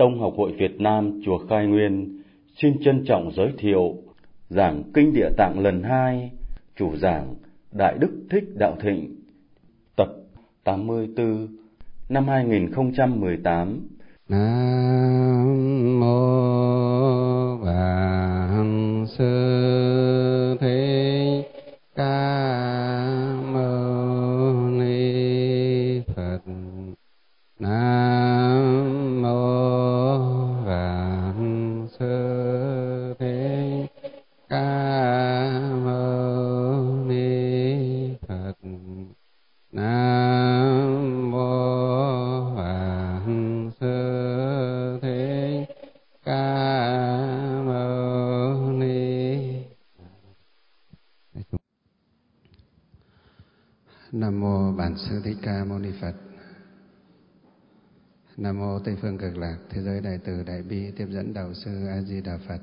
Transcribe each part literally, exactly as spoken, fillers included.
Tông Học hội Việt Nam Chùa Khai Nguyên xin trân trọng giới thiệu giảng Kinh Địa Tạng lần hai, chủ giảng Đại Đức Thích Đạo Thịnh, tập tám mươi tư, năm hai nghìn không trăm mười tám. Nam mô Vạn Sư Thích Ca Mâu Ni Phật. Nam mô Vạn Sư Thích Ca Mâu Ni Phật. Nam mô Vạn Sư Thích Ca Mâu Ni. Nam mô Bản Sư Thích Ca Mâu Ni Phật. Nam mô Tây phương Cực Lạc Thế giới Đại Từ Đại Bi Tiếp dẫn Đạo Sư A Di Đà Phật.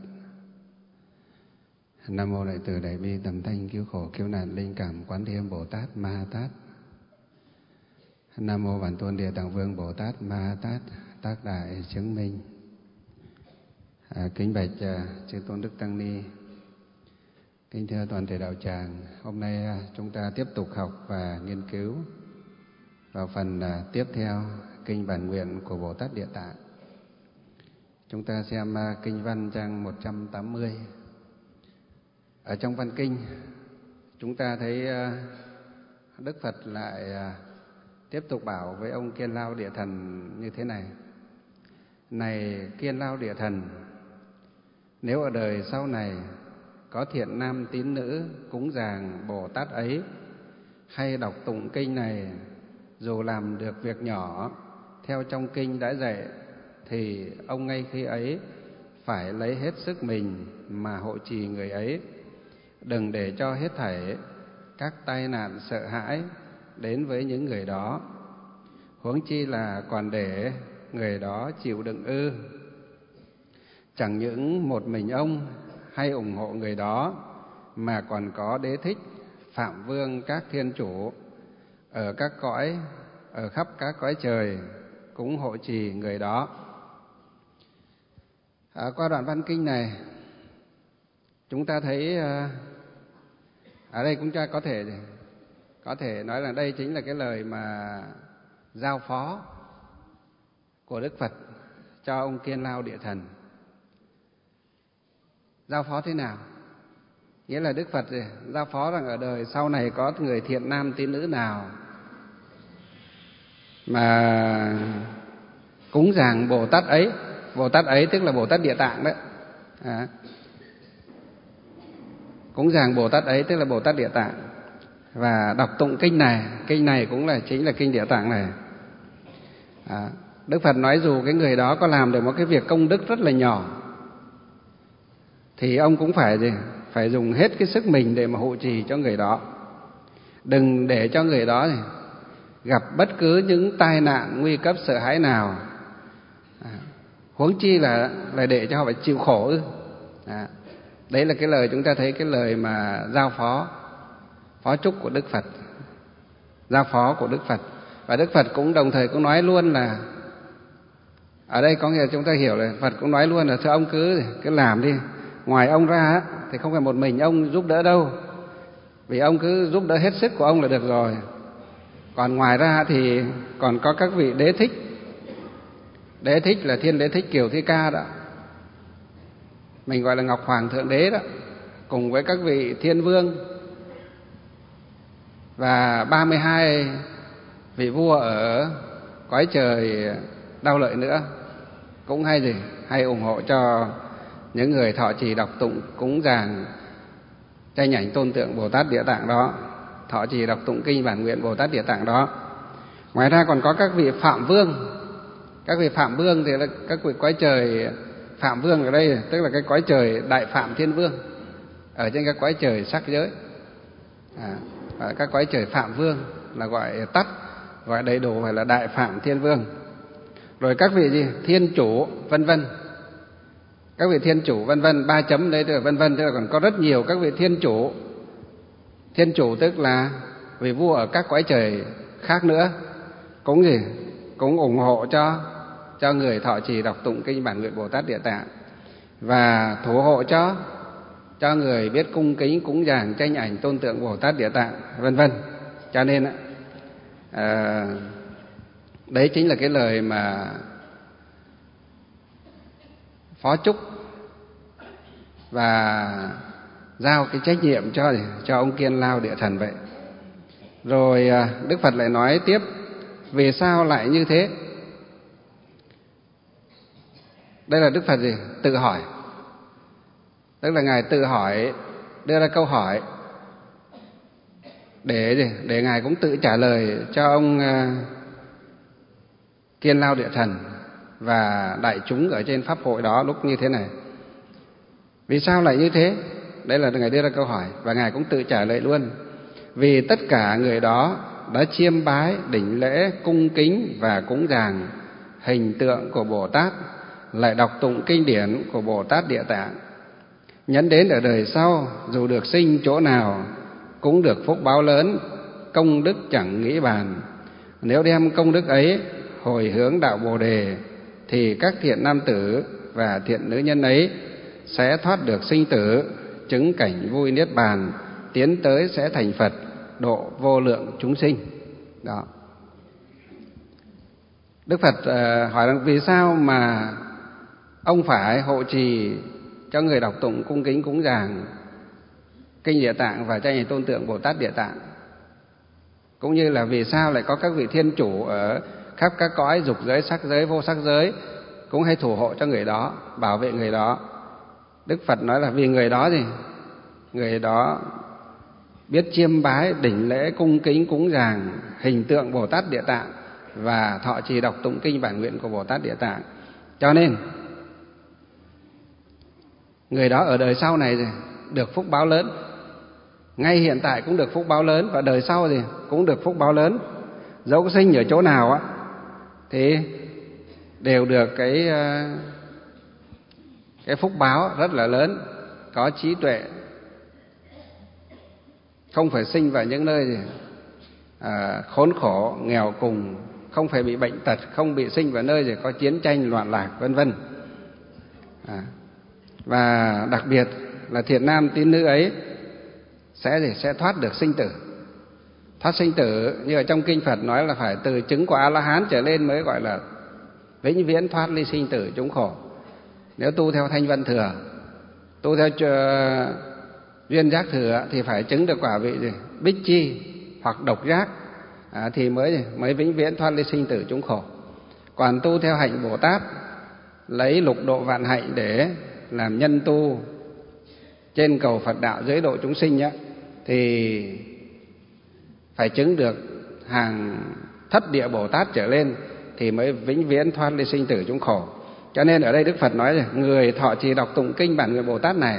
Nam mô Đại Từ Đại Bi Tầm Thanh Cứu Khổ Cứu Nạn Linh Cảm Quán Thế Âm Bồ Tát Ma Ha Tát. Nam mô Bản Tôn Địa Tạng Vương Bồ Tát Ma Ha Tát Tác Đại Chứng Minh. À, kính bạch à, chư Tôn Đức Tăng Ni, kính thưa toàn thể đạo tràng. Hôm nay à, chúng ta tiếp tục học và nghiên cứu vào phần à, tiếp theo kinh bản nguyện của Bồ Tát Địa Tạng. Chúng ta xem à, kinh văn trang một trăm tám mươi. Ở trong văn kinh chúng ta thấy à, Đức Phật lại à, tiếp tục bảo với ông Kiên Lao Địa Thần như thế này: này Kiên Lao Địa Thần, nếu ở đời sau này có thiện nam tín nữ cúng dường Bồ Tát ấy hay đọc tụng kinh này, dù làm được việc nhỏ theo trong kinh đã dạy, thì ông ngay khi ấy phải lấy hết sức mình mà hộ trì người ấy, đừng để cho hết thảy các tai nạn sợ hãi đến với những người đó. Huống chi là còn để người đó chịu đựng ư? Chẳng những một mình ông hay ủng hộ người đó, mà còn có Đế Thích, Phạm Vương, các thiên chủ ở các cõi, ở khắp các cõi trời cũng hộ trì người đó. À, qua đoạn văn kinh này chúng ta thấy à, ở đây chúng ta có thể có thể nói là đây chính là cái lời mà giao phó của Đức Phật cho ông Kiên Lao Địa Thần. Giao phó thế nào? Nghĩa là Đức Phật giao phó rằng ở đời sau này có người thiện nam tín nữ nào mà cúng dường Bồ Tát ấy. Bồ Tát ấy tức là Bồ Tát Địa Tạng đấy. À, cúng dường Bồ Tát ấy tức là Bồ Tát Địa Tạng, và đọc tụng kinh này. Kinh này cũng là chính là kinh Địa Tạng này. À, Đức Phật nói dù cái người đó có làm được một cái việc công đức rất là nhỏ, thì ông cũng phải gì? Phải dùng hết cái sức mình để mà hộ trì cho người đó. Đừng để cho người đó gì? Gặp bất cứ những tai nạn nguy cấp sợ hãi nào. À, huống chi là là để cho họ phải chịu khổ ư? À, đấy là cái lời chúng ta thấy, cái lời mà giao phó, phó chúc của Đức Phật, giao phó của Đức Phật. Và Đức Phật cũng đồng thời cũng nói luôn là, ở đây có nghĩa là chúng ta hiểu là Phật cũng nói luôn là thưa ông cứ cứ làm đi, ngoài ông ra thì không phải một mình ông giúp đỡ đâu, vì ông cứ giúp đỡ hết sức của ông là được rồi. Còn ngoài ra thì còn có các vị Đế Thích. Đế Thích là Thiên Đế Thích Kiều Thi Ca đó, mình gọi là Ngọc Hoàng Thượng Đế đó, cùng với các vị Thiên Vương và ba mươi hai vị vua ở cõi trời Đau Lợi nữa, cũng hay gì hay ủng hộ cho những người thọ trì đọc tụng cúng dường tranh ảnh tôn tượng Bồ Tát Địa Tạng đó, thọ trì đọc tụng kinh bản nguyện Bồ Tát Địa Tạng đó. Ngoài ra còn có các vị Phạm Vương. Các vị Phạm Vương thì là các vị cõi trời. Phạm Vương ở đây tức là cái cõi trời Đại Phạm Thiên Vương, ở trên các cõi trời sắc giới. À, các cõi trời Phạm Vương là gọi tắt, gọi đầy đủ phải là Đại Phạm Thiên Vương. Rồi các vị gì? Thiên chủ vân vân. Các vị thiên chủ vân vân, ba chấm đấy tức là vân vân, tức là còn có rất nhiều các vị thiên chủ. Thiên chủ tức là vị vua ở các cõi trời khác nữa, cũng gì? Cũng ủng hộ cho cho người thọ trì đọc tụng kinh Bản Nguyện Bồ Tát Địa Tạng, và thủ hộ cho cho người biết cung kính cúng dường tranh ảnh tôn tượng Bồ Tát Địa Tạng, vân vân. Cho nên à, đấy chính là cái lời mà phó chúc và giao cái trách nhiệm cho cho ông Kiên Lao Địa Thần vậy. Rồi Đức Phật lại nói tiếp, vì sao lại như thế? Đây là Đức Phật gì? Tự hỏi. Tức là Ngài tự hỏi, đưa ra câu hỏi để gì? Để Ngài cũng tự trả lời cho ông Kiên Lao Địa Thần và đại chúng ở trên pháp hội đó lúc như thế này. Vì sao lại như thế? Đây là Ngài đưa ra câu hỏi và Ngài cũng tự trả lời luôn. Vì tất cả người đó đã chiêm bái, đảnh lễ, cung kính và cúng dường hình tượng của Bồ Tát, lại đọc tụng kinh điển của Bồ Tát Địa Tạng. Nhẫn đến ở đời sau, dù được sinh chỗ nào cũng được phúc báo lớn, công đức chẳng nghĩ bàn. Nếu đem công đức ấy hồi hướng đạo Bồ Đề, thì các thiện nam tử và thiện nữ nhân ấy sẽ thoát được sinh tử, chứng cảnh vui niết bàn, tiến tới sẽ thành Phật, độ vô lượng chúng sinh. Đó. Đức Phật uh, hỏi rằng vì sao mà ông phải hộ trì cho người đọc tụng cung kính cúng dường kinh Địa Tạng và tranh ảnh tôn tượng Bồ Tát Địa Tạng, cũng như là vì sao lại có các vị thiên chủ ở khắp các cõi dục giới, sắc giới, vô sắc giới cũng hay thủ hộ cho người đó, bảo vệ người đó. Đức Phật nói là vì người đó gì? Người đó biết chiêm bái, đảnh lễ, cung kính cúng dường hình tượng Bồ Tát Địa Tạng và thọ trì đọc tụng kinh bản nguyện của Bồ Tát Địa Tạng. Cho nên người đó ở đời sau này được phúc báo lớn, ngay hiện tại cũng được phúc báo lớn, và đời sau thì cũng được phúc báo lớn. Dẫu có sinh ở chỗ nào á thì đều được cái cái phúc báo rất là lớn, có trí tuệ, không phải sinh vào những nơi gì à, khốn khổ, nghèo cùng, không phải bị bệnh tật, không bị sinh vào nơi gì có chiến tranh, loạn lạc, vân vân. À, và đặc biệt là thiện nam tín nữ ấy sẽ gì? Sẽ thoát được sinh tử. Thoát sinh tử như ở trong kinh Phật nói là phải từ chứng của A-la-hán trở lên mới gọi là vĩnh viễn thoát ly sinh tử chúng khổ. Nếu tu theo Thanh Văn Thừa, tu theo duyên giác thừa thì phải chứng được quả vị gì? Bích chi hoặc độc giác à, thì mới mới vĩnh viễn thoát ly sinh tử chúng khổ. Còn tu theo hạnh Bồ Tát, lấy lục độ vạn hạnh để làm nhân tu trên cầu Phật đạo giới độ chúng sinh nhá, thì phải chứng được hàng thất địa Bồ Tát trở lên thì mới vĩnh viễn thoát ly sinh tử chúng khổ. Cho nên ở đây Đức Phật nói rằng người thọ trì đọc tụng kinh bản nguyện Bồ Tát này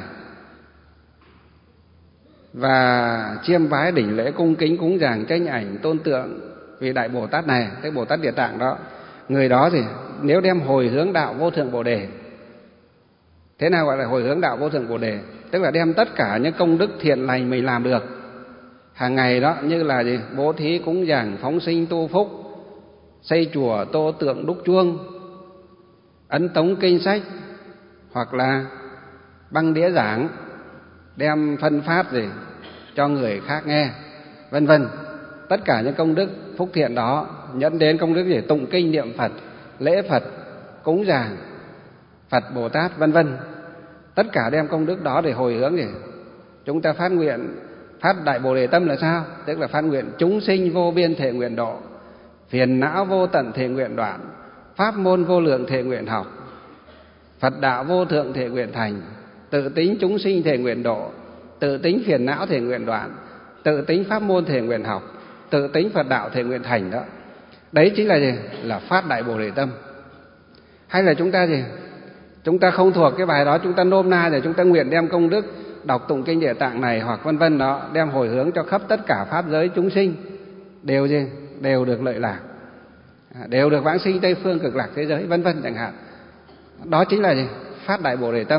và chiêm bái đảnh lễ cung kính cúng dường tranh ảnh tôn tượng vì đại Bồ Tát này, tức Bồ Tát Địa Tạng đó, người đó thì nếu đem hồi hướng đạo vô thượng Bồ Đề. Thế nào gọi là hồi hướng đạo vô thượng Bồ Đề? Tức là đem tất cả những công đức thiện lành mình làm được hàng ngày đó, như là gì? Bố thí cúng dường, phóng sinh tu phúc, xây chùa tô tượng đúc chuông, ấn tống kinh sách, hoặc là băng đĩa giảng, đem phân phát gì cho người khác nghe, vân vân. Tất cả những công đức phúc thiện đó dẫn đến công đức gì? Tụng kinh niệm Phật, lễ Phật, cúng dường Phật Bồ Tát, vân vân. Tất cả đem công đức đó để hồi hướng gì? Chúng ta phát nguyện, phát đại Bồ Đề tâm là sao? Tức là phát nguyện chúng sinh vô biên thể nguyện độ, phiền não vô tận thể nguyện đoạn, pháp môn vô lượng thể nguyện học, Phật đạo vô thượng thể nguyện thành, tự tính chúng sinh thể nguyện độ, tự tính phiền não thể nguyện đoạn, tự tính pháp môn thể nguyện học, tự tính Phật đạo thể nguyện thành đó. Đấy chính là gì? Là phát đại Bồ Đề tâm. Hay là chúng ta gì? Chúng ta không thuộc cái bài đó, chúng ta nôm na để chúng ta nguyện đem công đức đọc tụng kinh Địa Tạng này hoặc vân vân đó, đem hồi hướng cho khắp tất cả pháp giới chúng sinh đều gì? Đều được lợi lạc, đều được vãng sinh Tây phương cực lạc thế giới, vân vân chẳng hạn. Đó chính là gì? Phát đại Bồ Đề tâm.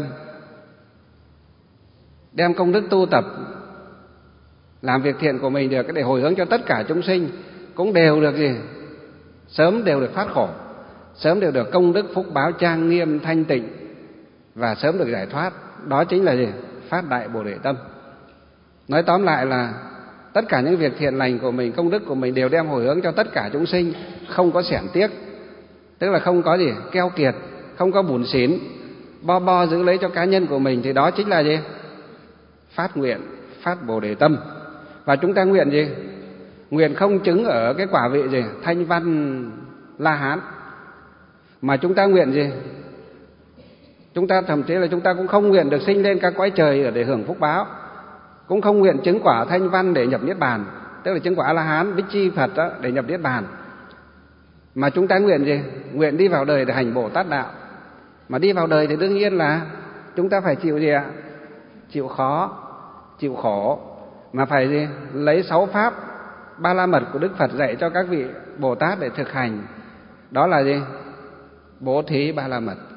Đem công đức tu tập làm việc thiện của mình được để hồi hướng cho tất cả chúng sinh cũng đều được gì? Sớm đều được thoát khổ, sớm đều được công đức phúc báo trang nghiêm thanh tịnh và sớm được giải thoát. Đó chính là gì? Phát đại Bồ Đề tâm. Nói tóm lại là tất cả những việc thiện lành của mình, công đức của mình đều đem hồi hướng cho tất cả chúng sinh, không có xẻn tiếc. Tức là không có gì keo kiệt, không có bủn xỉn, bo bo giữ lấy cho cá nhân của mình. Thì đó chính là gì? Phát nguyện, phát Bồ Đề tâm. Và chúng ta nguyện gì? Nguyện không chứng ở cái quả vị gì? Thanh văn La Hán. Mà chúng ta nguyện gì? Chúng ta thậm chí là chúng ta cũng không nguyện được sinh lên các cõi trời để hưởng phúc báo, cũng không nguyện chứng quả thanh văn để nhập niết bàn, tức là chứng quả A La Hán Bích Chi Phật đó, để nhập niết bàn. Mà chúng ta nguyện gì? Nguyện đi vào đời để hành Bồ Tát đạo. Mà đi vào đời thì đương nhiên là chúng ta phải chịu gì ạ? Chịu khó, chịu khổ. Mà phải gì? Lấy sáu pháp Ba La Mật của Đức Phật dạy cho các vị Bồ Tát để thực hành. Đó là gì? Bố thí Ba La Mật,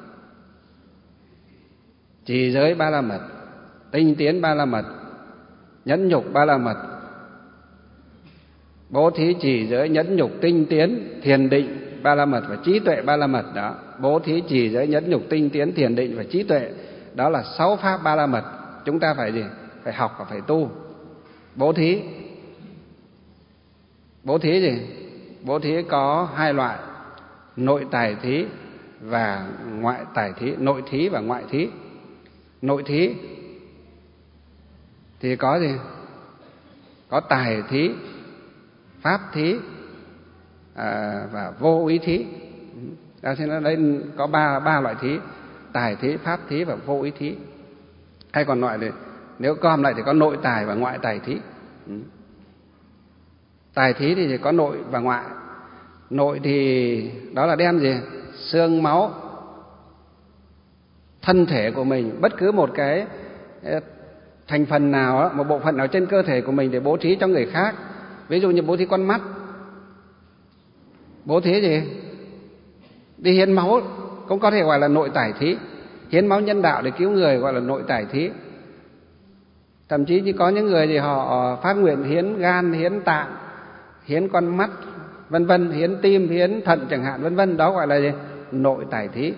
trì giới Ba La Mật, tinh tiến Ba La Mật, nhẫn nhục Ba La Mật. Bố thí, trì giới, nhẫn nhục, tinh tiến, thiền định Ba La Mật và trí tuệ Ba La Mật đó. Bố thí, trì giới, nhẫn nhục, tinh tiến, thiền định và trí tuệ. Đó là sáu pháp Ba La Mật. Chúng ta phải gì? Phải học và phải tu. Bố thí. Bố thí gì? Bố thí có hai loại: nội tài thí và ngoại tài thí. Nội thí và ngoại thí. Nội thí thì có gì? Có tài thí, pháp thí à, và vô ý thí. Ta xin nói đây có ba ba loại thí: tài thí, pháp thí và vô ý thí. Hay còn loại này, nếu gom lại thì có nội tài và ngoại tài thí. Tài thí thì chỉ có nội và ngoại. Nội thì đó là đem gì? Xương máu, thân thể của mình, bất cứ một cái thành phần nào, một bộ phận nào trên cơ thể của mình để bố thí cho người khác. Ví dụ như bố thí con mắt, bố thí gì? Đi hiến máu cũng có thể gọi là nội tài thí. Hiến máu nhân đạo để cứu người gọi là nội tài thí. Thậm chí như có những người thì họ phát nguyện hiến gan, hiến tạng, hiến con mắt, vân vân, hiến tim, hiến thận chẳng hạn, vân vân. Đó gọi là gì? Nội tài thí.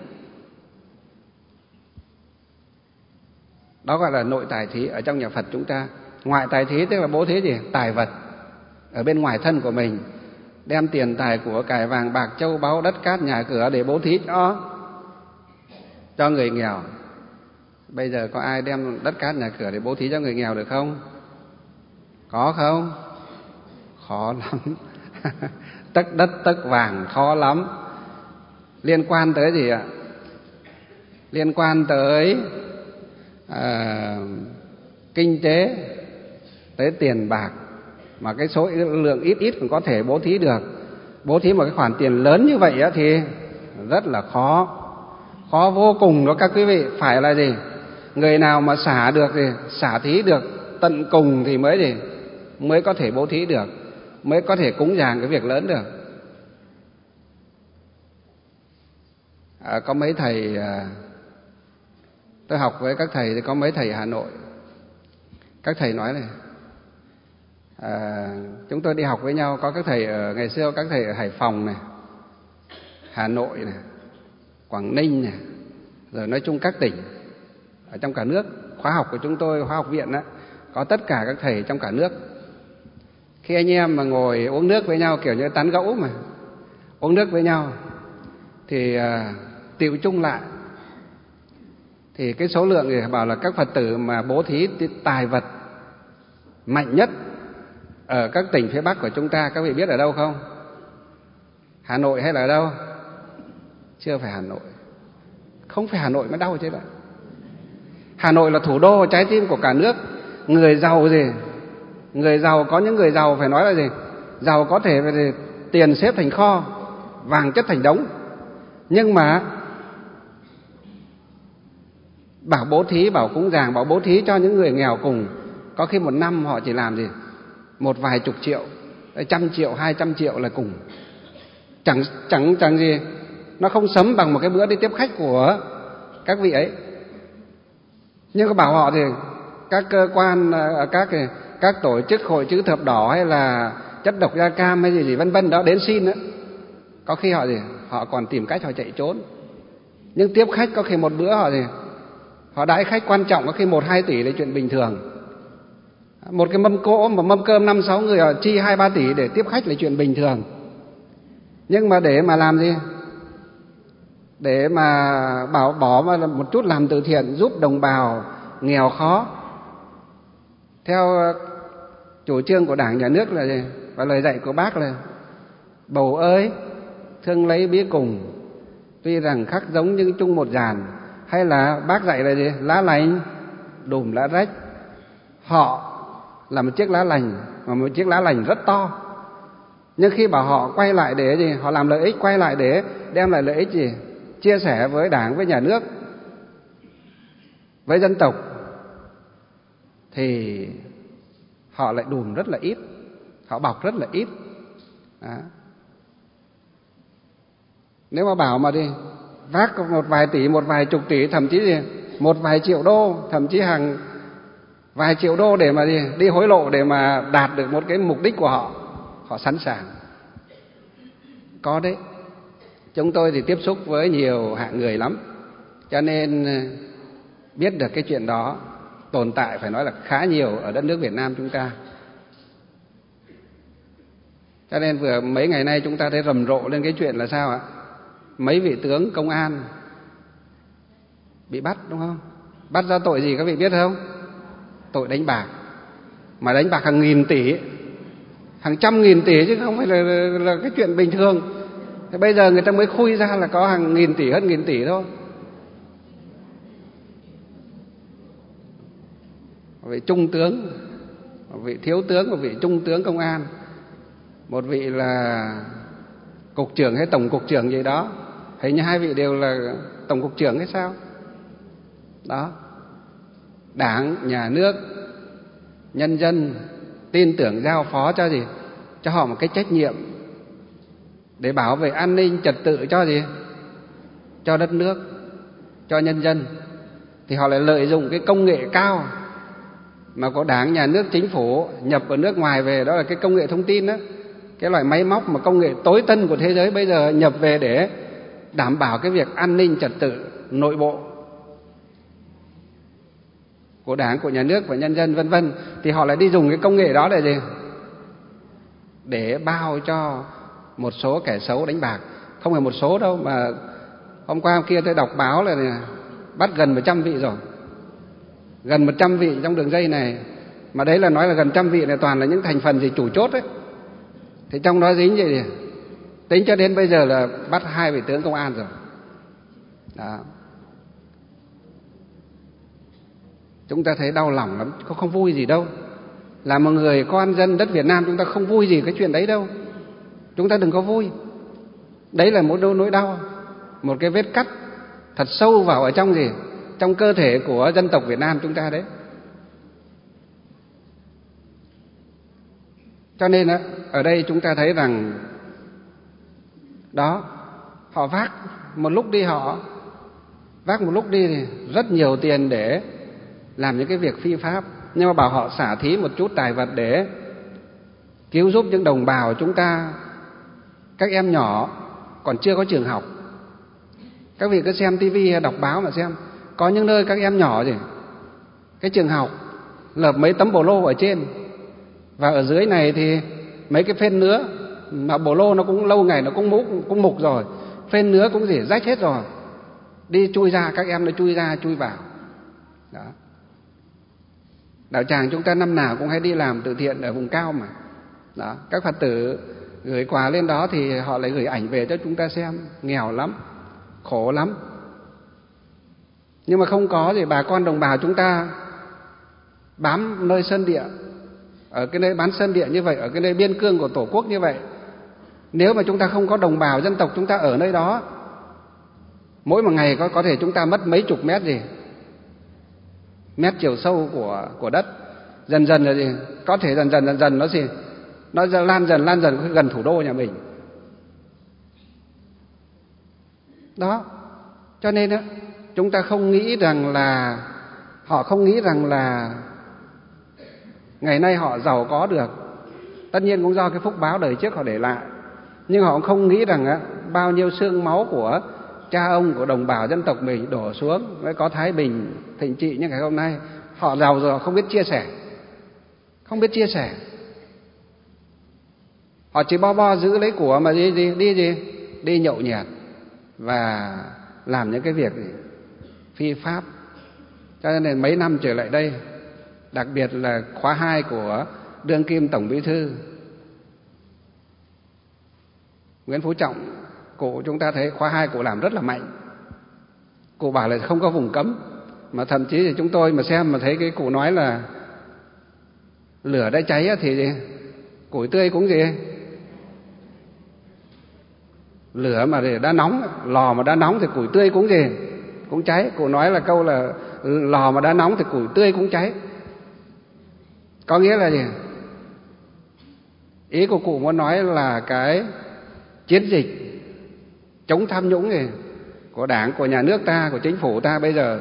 Đó gọi là nội tài thí ở trong nhà Phật chúng ta. Ngoại tài thí tức là bố thí gì? Tài vật ở bên ngoài thân của mình, đem tiền tài của cải vàng bạc châu báu đất cát nhà cửa để bố thí cho cho người nghèo. Bây giờ có ai đem đất cát nhà cửa để bố thí cho người nghèo được không? Có không? Khó lắm. Tấc đất tấc vàng khó lắm. Liên quan tới gì ạ? Liên quan tới à, kinh tế, tới tiền bạc, mà cái số lượng ít ít cũng có thể bố thí được. Bố thí một cái khoản tiền lớn như vậy á thì rất là khó, khó vô cùng đó các quý vị. Phải là gì? Người nào mà xả được thì xả thí được tận cùng thì mới gì? Mới có thể bố thí được, mới có thể cúng dường cái việc lớn được. À, có mấy thầy à, tôi học với các thầy thì có mấy thầy ở Hà Nội. Các thầy nói này, à, chúng tôi đi học với nhau, có các thầy ở, ngày xưa các thầy ở Hải Phòng này, Hà Nội này, Quảng Ninh này, rồi nói chung các tỉnh ở trong cả nước. Khóa học của chúng tôi, khóa học viện đó, có tất cả các thầy trong cả nước. Khi anh em mà ngồi uống nước với nhau, kiểu như tán gẫu mà uống nước với nhau, thì à, tiệu chung lại thì cái số lượng thì bảo là các Phật tử mà bố thí tài vật mạnh nhất ở các tỉnh phía Bắc của chúng ta, các vị biết ở đâu không? Hà Nội hay là ở đâu? Chưa phải Hà Nội. Không phải Hà Nội mới đau chứ đấy. Hà Nội là thủ đô, trái tim của cả nước. Người giàu gì? Người giàu, có những người giàu phải nói là gì? Giàu có thể phải gì? Tiền xếp thành kho, vàng chất thành đống. Nhưng mà bảo bố thí, bảo cúng dường, bảo bố thí cho những người nghèo cùng, có khi một năm họ chỉ làm gì? Một vài chục triệu, trăm triệu, hai trăm triệu là cùng. Chẳng chẳng chẳng gì, nó không sấm bằng một cái bữa đi tiếp khách của các vị ấy. Nhưng có bảo họ thì các cơ quan, các các tổ chức hội chữ thập đỏ hay là chất độc da cam hay gì gì vân vân đó đến xin đó, có khi họ gì họ còn tìm cách họ chạy trốn. Nhưng tiếp khách có khi một bữa họ gì họ đãi khách quan trọng có khi một hai tỷ là chuyện bình thường. Một cái mâm cỗ, một mâm cơm năm sáu người họ chi hai ba tỷ để tiếp khách là chuyện bình thường. Nhưng mà để mà làm gì? Để mà bảo bỏ mà một chút làm từ thiện giúp đồng bào nghèo khó, theo chủ trương của Đảng, Nhà nước là gì? Và lời dạy của Bác là bầu ơi thương lấy bí cùng, tuy rằng khác giống nhưng chung một dàn. Hay là Bác dạy là gì? Lá lành đùm lá rách. Họ là một chiếc lá lành, mà một chiếc lá lành rất to. Nhưng khi bảo họ quay lại để gì? Họ làm lợi ích, quay lại để đem lại lợi ích gì? Chia sẻ với Đảng, với nhà nước, với dân tộc, thì họ lại đùm rất là ít, họ bọc rất là ít. Đó. Nếu mà bảo mà đi vác một vài tỷ, một vài chục tỷ, thậm chí gì một vài triệu đô, thậm chí hàng vài triệu đô để mà đi, đi hối lộ để mà đạt được một cái mục đích của họ, họ sẵn sàng. Có đấy. Chúng tôi thì tiếp xúc với nhiều hạng người lắm, cho nên biết được cái chuyện đó tồn tại phải nói là khá nhiều ở đất nước Việt Nam chúng ta. Cho nên vừa mấy ngày nay chúng ta thấy rầm rộ lên cái chuyện là sao ạ? Mấy vị tướng công an bị bắt, đúng không? Bắt ra tội gì các vị biết không? Tội đánh bạc. Mà đánh bạc hàng nghìn tỷ, hàng trăm nghìn tỷ chứ không phải là, là, là cái chuyện bình thường. Thế bây giờ người ta mới khui ra là có hàng nghìn tỷ, hơn nghìn tỷ thôi. Một vị trung tướng, một vị thiếu tướng, một vị trung tướng công an, một vị là cục trưởng hay tổng cục trưởng gì đó. Hình như hai vị đều là tổng cục trưởng hay sao? Đó. Đảng, nhà nước, nhân dân tin tưởng giao phó cho gì? Cho họ một cái trách nhiệm để bảo vệ an ninh trật tự cho gì? Cho đất nước, cho nhân dân. Thì họ lại lợi dụng cái công nghệ cao mà có Đảng, nhà nước, chính phủ nhập ở nước ngoài về, đó là cái công nghệ thông tin đó. Cái loại máy móc mà công nghệ tối tân của thế giới bây giờ nhập về để đảm bảo cái việc an ninh trật tự nội bộ của Đảng, của nhà nước và nhân dân vân vân. Thì họ lại đi dùng cái công nghệ đó để gì? Để bao cho một số kẻ xấu đánh bạc. Không phải một số đâu, mà hôm qua hôm kia tôi đọc báo là bắt gần một trăm vị rồi. Gần một trăm vị trong đường dây này. Mà đấy là nói là gần trăm vị này toàn là những thành phần gì chủ chốt ấy. Thì trong đó dính gì gì? Tính cho đến bây giờ là bắt hai vị tướng công an rồi. Đó. Chúng ta thấy đau lòng lắm, không vui gì đâu. Là một người con dân đất Việt Nam chúng ta không vui gì cái chuyện đấy đâu. Chúng ta đừng có vui. Đấy là một nỗi đau, một cái vết cắt thật sâu vào ở trong gì? Trong cơ thể của dân tộc Việt Nam chúng ta đấy. Cho nên ở đây chúng ta thấy rằng đó, họ vác một lúc đi họ vác một lúc đi thì rất nhiều tiền để làm những cái việc phi pháp. Nhưng mà bảo họ xả thí một chút tài vật để cứu giúp những đồng bào chúng ta, các em nhỏ còn chưa có trường học. Các vị cứ xem tivi đọc báo mà xem, có những nơi các em nhỏ gì cái trường học lợp mấy tấm bồ lô ở trên, và ở dưới này thì mấy cái phên nứa, mà bồ lô nó cũng lâu ngày nó cũng mục, cũng mục rồi, phên nứa cũng gì rách hết rồi, đi chui ra, các em nó chui ra chui vào. Đó. Đạo tràng chúng ta năm nào cũng hay đi làm từ thiện ở vùng cao mà. Đó. Các Phật tử gửi quà lên đó thì họ lại gửi ảnh về cho chúng ta xem. Nghèo lắm, khổ lắm. Nhưng mà không có gì, bà con đồng bào chúng ta bám nơi sơn địa, ở cái nơi bán sơn địa như vậy, ở cái nơi biên cương của Tổ quốc như vậy. Nếu mà chúng ta không có đồng bào dân tộc chúng ta ở nơi đó, mỗi một ngày có có thể chúng ta mất mấy chục mét gì, mét chiều sâu của của đất. Dần dần là gì? Có thể dần dần dần dần nó gì? Nó lan dần lan dần gần thủ đô nhà mình. Đó. Cho nên á, chúng ta không nghĩ rằng là họ không nghĩ rằng là ngày nay họ giàu có được. Tất nhiên cũng do cái phúc báo đời trước họ để lại. Nhưng họ cũng không nghĩ rằng á, bao nhiêu xương máu của cha ông, của đồng bào dân tộc mình đổ xuống mới có thái bình thịnh trị như ngày hôm nay. Họ giàu rồi không biết chia sẻ, không biết chia sẻ. Họ chỉ bo bo giữ lấy của mà đi gì đi gì đi nhậu nhẹt và làm những cái việc phi pháp. Cho nên mấy năm trở lại đây, đặc biệt là khóa hai của đương kim Tổng Bí thư Nguyễn Phú Trọng, cụ chúng ta thấy khóa hai cụ làm rất là mạnh. Cụ bảo là không có vùng cấm, mà thậm chí thì chúng tôi mà xem mà thấy cái cụ nói là lửa đã cháy thì gì? Củi tươi cũng gì? Lửa mà để đã nóng, lò mà đã nóng thì củi tươi cũng gì? Cũng cháy. Cụ nói là câu là lò mà đã nóng thì củi tươi cũng cháy. Có nghĩa là gì? Ý của cụ muốn nói là cái chiến dịch chống tham nhũng này của Đảng, của nhà nước ta, của chính phủ ta bây giờ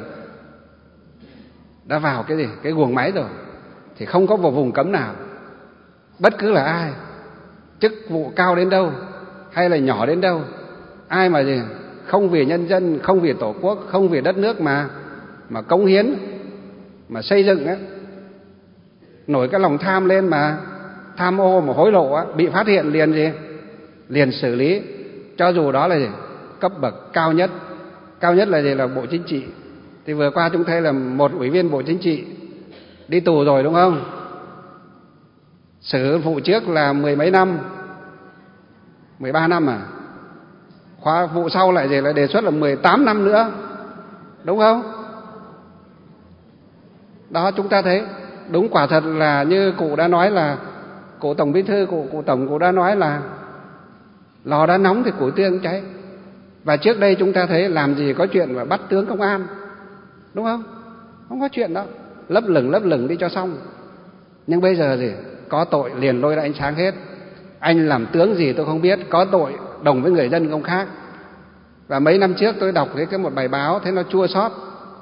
đã vào cái gì? Cái guồng máy rồi. Thì không có vào vùng cấm nào. Bất cứ là ai, chức vụ cao đến đâu hay là nhỏ đến đâu, ai mà gì không vì nhân dân, không vì tổ quốc, không vì đất nước mà mà cống hiến, mà xây dựng á, nổi cái lòng tham lên mà tham ô mà hối lộ á, bị phát hiện liền gì liền xử lý, cho dù đó là gì cấp bậc cao nhất. Cao nhất là gì? Là Bộ Chính trị. Thì vừa qua chúng thấy là một ủy viên Bộ Chính trị đi tù rồi, đúng không? Xử vụ trước là mười mấy năm, mười ba năm à? Khóa vụ sau lại gì lại đề xuất là mười tám năm nữa, đúng không? Đó, chúng ta thấy đúng, quả thật là như cụ đã nói là cụ Tổng Bí thư, cụ, cụ Tổng cụ đã nói là lò đã nóng thì củi tươi cũng cháy. Và trước đây chúng ta thấy làm gì có chuyện mà bắt tướng công an, đúng không? Không có chuyện đó, lấp lửng lấp lửng đi cho xong. Nhưng bây giờ gì có tội liền lôi ra ánh sáng hết. Anh làm tướng gì tôi không biết, có tội đồng với người dân không khác. Và mấy năm trước tôi đọc cái, cái một bài báo thấy nó chua xót.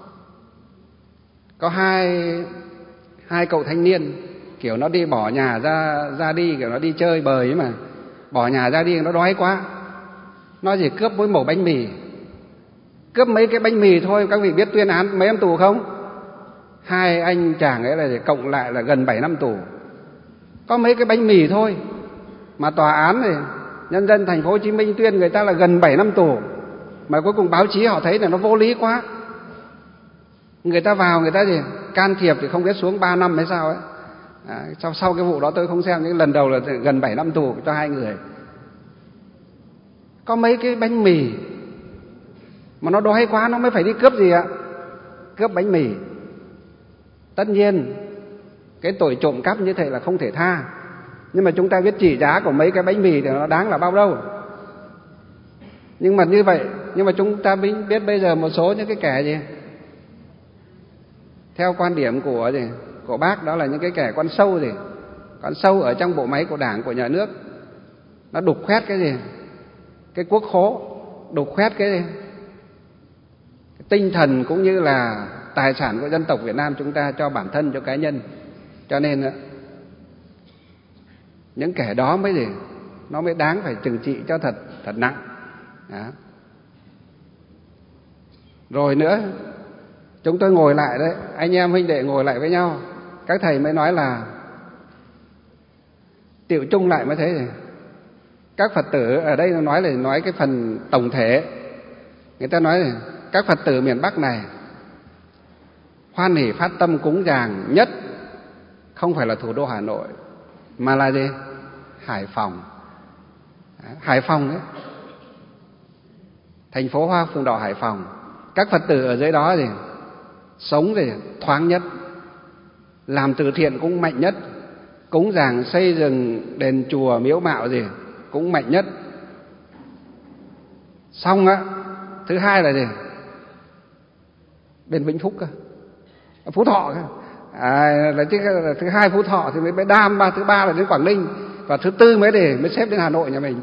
Có hai hai cậu thanh niên kiểu nó đi bỏ nhà ra ra đi, kiểu nó đi chơi bời ấy mà, bỏ nhà ra đi nó đói quá, nó chỉ cướp với mẩu bánh mì, cướp mấy cái bánh mì thôi. Các vị biết tuyên án mấy năm tù không? Hai anh chàng ấy là cộng lại là gần bảy năm tù, có mấy cái bánh mì thôi mà tòa án này, nhân dân thành phố Hồ Chí Minh tuyên người ta là gần bảy năm tù, mà cuối cùng báo chí họ thấy là nó vô lý quá. Người ta vào người ta gì can thiệp thì không biết xuống ba năm hay sao ấy. À, sau, sau cái vụ đó tôi không xem, những lần đầu là gần bảy năm tù cho hai người. Có mấy cái bánh mì mà nó đói quá nó mới phải đi cướp gì ạ? Cướp bánh mì. Tất nhiên cái tội trộm cắp như thế là không thể tha, nhưng mà chúng ta biết chỉ giá của mấy cái bánh mì thì nó đáng là bao đâu. Nhưng mà như vậy, nhưng mà chúng ta biết bây giờ một số những cái kẻ gì theo quan điểm của gì của bác, đó là những cái kẻ con sâu gì con sâu ở trong bộ máy của Đảng, của nhà nước. Nó đục khoét cái gì cái quốc khố, đục khoét cái, gì? cái tinh thần cũng như là tài sản của dân tộc Việt Nam chúng ta cho bản thân, cho cá nhân. Cho nên những kẻ đó mới gì nó mới đáng phải trừng trị cho thật thật nặng. Đó. Rồi nữa, chúng tôi ngồi lại đấy, anh em huynh đệ ngồi lại với nhau, các thầy mới nói là tiệu chung lại mới thấy gì các Phật tử ở đây nói là nói cái phần tổng thể. Người ta nói là các Phật tử miền Bắc này hoan hỉ phát tâm cúng dường nhất không phải là thủ đô Hà Nội, mà là gì? Hải Phòng. Hải Phòng ấy, thành phố Hoa Phượng Đỏ Hải Phòng. Các Phật tử ở dưới đó gì sống gì thoáng nhất, làm từ thiện cũng mạnh nhất, cúng dường xây dựng đền chùa miếu mạo gì cũng mạnh nhất. Xong á, thứ hai là gì? Bên Vĩnh Phúc cơ, Phú Thọ cơ. À, là chứ, là thứ hai Phú Thọ thì mới mới đam, ba thứ ba là đến Quảng Ninh, và thứ tư mới để mới xếp đến Hà Nội nhà mình.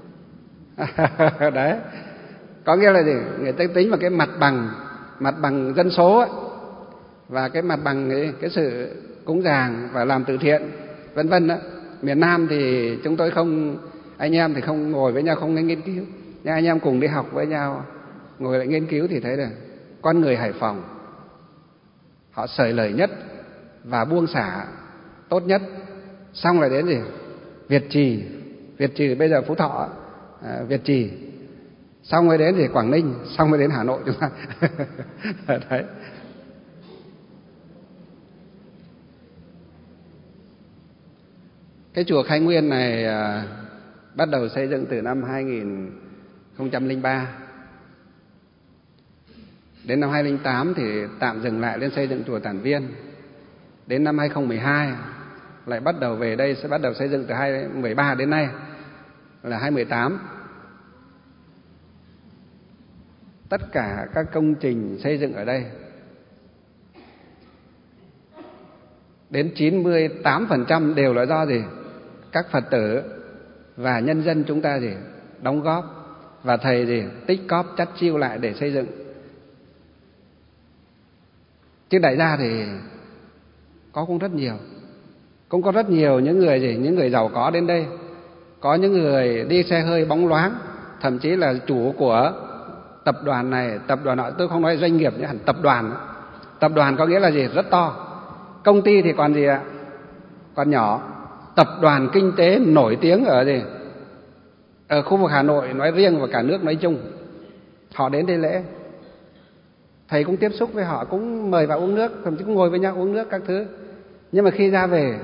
Đấy, có nghĩa là gì? Người ta tính vào cái mặt bằng, mặt bằng dân số ấy, và cái mặt bằng cái, cái sự cúng dường và làm từ thiện, vân vân đó. Miền Nam thì chúng tôi không, anh em thì không ngồi với nhau không nghiên cứu, Nhưng anh em cùng đi học với nhau, ngồi lại nghiên cứu thì thấy là con người Hải Phòng họ sởi lời nhất và buông xả tốt nhất. Xong lại đến gì? Việt Trì, Việt Trì bây giờ Phú Thọ, à, Việt Trì. Xong mới đến gì? Quảng Ninh, xong mới đến Hà Nội chúng ta. Đấy. Cái chùa Khai Nguyên này à, bắt đầu xây dựng từ năm hai nghìn không trăm lẻ ba. Đến năm hai nghìn không trăm lẻ tám thì tạm dừng lại lên xây dựng chùa Tản Viên. Đến năm hai nghìn không trăm mười hai lại bắt đầu về đây, sẽ bắt đầu xây dựng từ hai nghìn không trăm mười ba đến nay là hai nghìn không trăm mười tám. Tất cả các công trình xây dựng ở đây đến chín mươi tám phần trăm đều là do gì? Các Phật tử và nhân dân chúng ta gì? Đóng góp, và thầy gì? Tích cóp chắt chiu lại để xây dựng. Chứ đại gia thì có cũng rất nhiều. Cũng có rất nhiều những người gì? Những người giàu có đến đây. Có những người đi xe hơi bóng loáng, thậm chí là chủ của tập đoàn này, tập đoàn nọ. Tôi không nói doanh nghiệp nhé, hẳn tập đoàn. Tập đoàn có nghĩa là gì? Rất to. Công ty thì còn gì ạ? Còn nhỏ. Tập đoàn kinh tế nổi tiếng ở gì? Ở khu vực Hà Nội nói riêng và cả nước nói chung. Họ đến đây lễ, thầy cũng tiếp xúc với họ, cũng mời vào uống nước, thậm chí cũng ngồi với nhau uống nước các thứ. Nhưng mà khi ra về,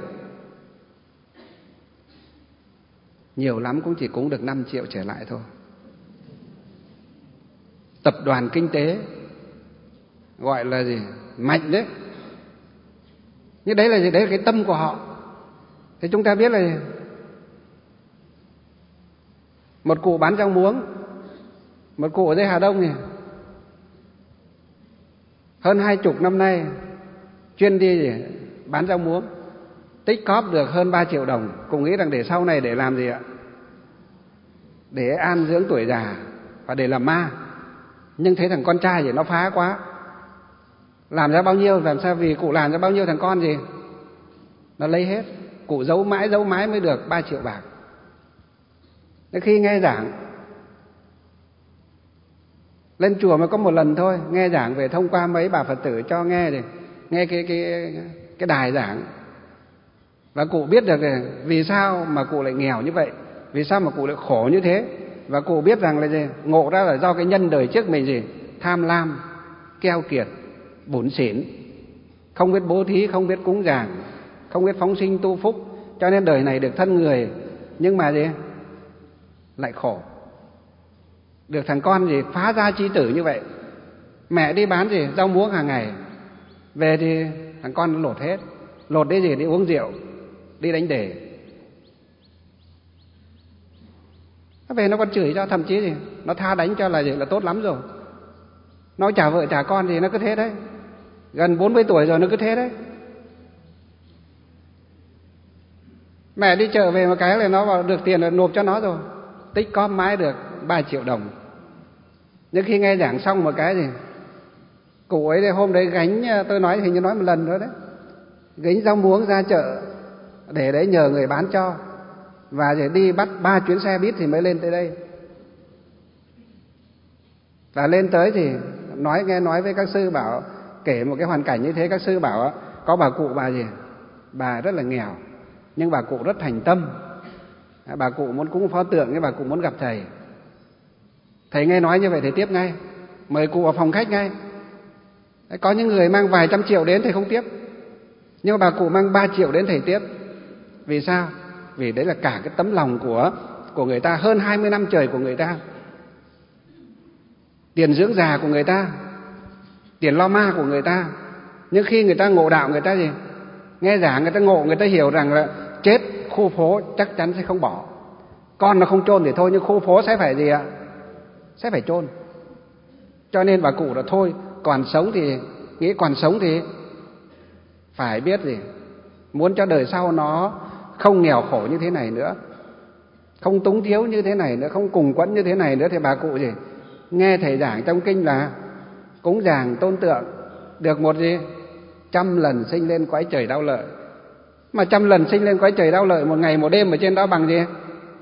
nhiều lắm cũng chỉ cúng được năm triệu trở lại thôi. Tập đoàn kinh tế gọi là gì? Mạnh đấy. Nhưng đấy là gì? Đấy là cái tâm của họ. Thế chúng ta biết là một cụ bán rau muống, một cụ ở dưới Hà Đông này, hơn hai chục năm nay chuyên đi gì? Bán rau muống, tích cóp được hơn ba triệu đồng. Cũng nghĩ rằng để sau này để làm gì ạ? Để an dưỡng tuổi già và để làm ma. Nhưng thấy thằng con trai thì nó phá quá, làm ra bao nhiêu, làm sao vì cụ làm ra bao nhiêu thằng con gì nó lấy hết. Cụ giấu mãi giấu mãi mới được ba triệu bạc. Đến khi nghe giảng, lên chùa mới có một lần thôi, nghe giảng về thông qua mấy bà Phật tử cho nghe thì nghe cái cái cái đài giảng, và cụ biết được vì sao mà cụ lại nghèo như vậy, vì sao mà cụ lại khổ như thế. Và cụ biết rằng là gì? Ngộ ra là do cái nhân đời trước mình gì? Tham lam, keo kiệt, bủn xỉn, không biết bố thí, không biết cúng dường, không biết phóng sinh tu phúc, cho nên đời này được thân người nhưng mà gì? Lại khổ. Được thằng con gì? Phá gia chi tử như vậy. Mẹ đi bán gì? Rau muống hàng ngày, về thì thằng con nó lột hết. Lột đấy gì? Đi uống rượu, đi đánh đề. Nó về nó còn chửi cho, thậm chí gì? Nó tha đánh cho là gì? Là tốt lắm rồi. Nó trả vợ trả con thì nó cứ thế đấy. Gần bốn mươi tuổi rồi nó cứ thế đấy. Mẹ đi chợ về một cái là nó vào được tiền là nộp cho nó rồi. Tích cóp mãi được ba triệu đồng. Nhưng khi nghe giảng xong một cái gì? Cụ ấy hôm đấy gánh, tôi nói hình như nói một lần nữa đấy, gánh rau muống ra chợ để đấy nhờ người bán cho, và rồi đi bắt ba chuyến xe buýt thì mới lên tới đây. Và lên tới thì nói nghe nói với các sư bảo, kể một cái hoàn cảnh như thế, các sư bảo có bà cụ bà gì? Bà rất là nghèo, nhưng bà cụ rất thành tâm. Bà cụ muốn cúng pho tượng, nhưng bà cụ muốn gặp thầy. Thầy nghe nói như vậy thầy tiếp ngay, mời cụ vào phòng khách ngay. Có những người mang vài trăm triệu đến thầy không tiếp, nhưng mà bà cụ mang ba triệu đến thầy tiếp. Vì sao? Vì đấy là cả cái tấm lòng của của người ta, hơn hai mươi năm trời của người ta, tiền dưỡng già của người ta, tiền lo ma của người ta. Nhưng khi người ta ngộ đạo, người ta gì? Nghe giảng, người ta ngộ, người ta hiểu rằng là chết khu phố chắc chắn sẽ không bỏ. Con nó không chôn thì thôi, nhưng khu phố sẽ phải gì ạ? Sẽ phải chôn. Cho nên bà cụ là thôi, còn sống thì nghĩ còn sống thì phải biết gì? Muốn cho đời sau nó không nghèo khổ như thế này nữa, không túng thiếu như thế này nữa, không cùng quẫn như thế này nữa, thì bà cụ gì? Nghe thầy giảng trong kinh là cúng dường tôn tượng được một gì? Trăm lần sinh lên cõi trời đau lợi. Mà trăm lần sinh lên cõi trời đau lợi, một ngày một đêm ở trên đó bằng gì?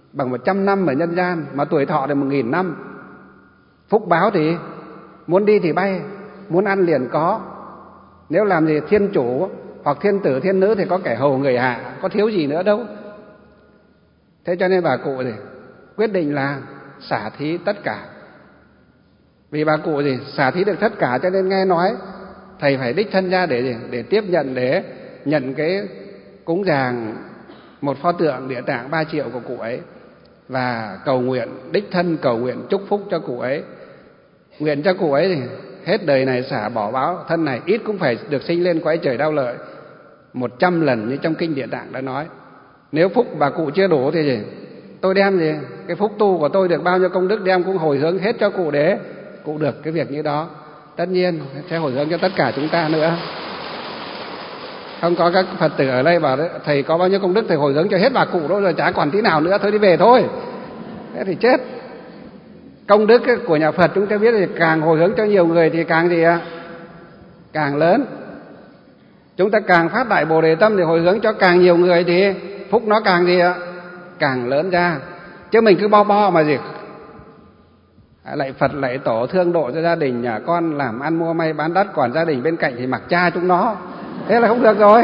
bằng một trăm năm ở nhân gian, mà tuổi thọ thì một nghìn năm. Phúc báo thì muốn đi thì bay, muốn ăn liền có. Nếu làm gì thiên chủ hoặc thiên tử thiên nữ thì có kẻ hầu người hạ, có thiếu gì nữa đâu. Thế cho nên bà cụ thì quyết định là xả thí tất cả. Vì bà cụ gì xả thí được tất cả, cho nên nghe nói thầy phải đích thân ra để để tiếp nhận, để nhận cái cúng dường một pho tượng Địa Tạng ba triệu của cụ ấy, và cầu nguyện, đích thân cầu nguyện chúc phúc cho cụ ấy. Nguyện cho cụ ấy thì hết đời này xả bỏ báo thân này, ít cũng phải được sinh lên cõi trời đau lợi một trăm lần như trong kinh Địa Tạng đã nói. Nếu phúc bà cụ chưa đủ thì gì? Tôi đem gì? Cái phúc tu của tôi được bao nhiêu công đức đem cũng hồi hướng hết cho cụ để cụ được cái việc như đó. Tất nhiên sẽ hồi hướng cho tất cả chúng ta nữa. Không có các Phật tử ở đây bảo đấy, thầy có bao nhiêu công đức thầy hồi hướng cho hết bà cụ đâu rồi, chả còn tí nào nữa, thôi đi về thôi. Thế thì chết. Công đức của nhà Phật chúng ta biết thì càng hồi hướng cho nhiều người thì càng gì ạ? Càng lớn. Chúng ta càng phát đại Bồ Đề tâm thì hồi hướng cho càng nhiều người thì phúc nó càng gì ạ? Càng lớn ra. Chứ mình cứ bo bo mà gì? Lạy Phật lạy Tổ thương độ cho gia đình nhà con làm ăn mua may bán đắt, còn gia đình bên cạnh thì mặc cha chúng nó. Thế là không được rồi.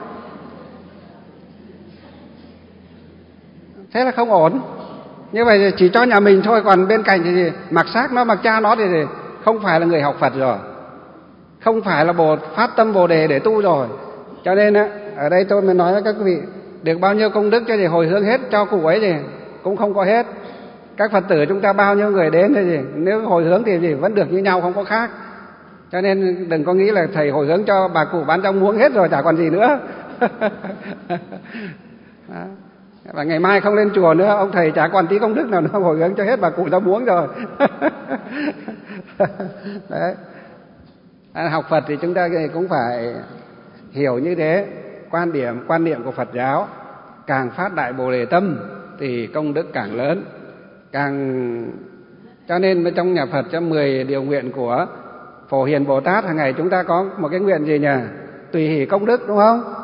Thế là không ổn. Như vậy chỉ cho nhà mình thôi, còn bên cạnh thì mặc xác nó, mặc cha nó thì không phải là người học Phật rồi, không phải là bồ phát tâm Bồ Đề để tu rồi. Cho nên á, ở đây tôi mới nói với các quý vị, được bao nhiêu công đức cho thì hồi hướng hết cho cụ ấy thì cũng không có hết. Các Phật tử chúng ta bao nhiêu người đến thì gì, nếu hồi hướng thì gì vẫn được như nhau, không có khác. Cho nên đừng có nghĩ là thầy hồi hướng cho bà cụ bán rau muống hết rồi chả còn gì nữa. Và ngày mai không lên chùa nữa, ông thầy chả còn tí công đức nào nữa, hồi hướng cho hết bà cụ rau muống rồi. Đấy. Học Phật thì chúng ta cũng phải hiểu như thế. Quan điểm quan niệm của Phật giáo, càng phát đại Bồ Đề tâm thì công đức càng lớn. Càng cho nên trong nhà Phật, trong mười điều nguyện của Phổ Hiền Bồ Tát, hàng ngày chúng ta có một cái nguyện gì nhỉ? Tùy hỷ công đức, đúng không?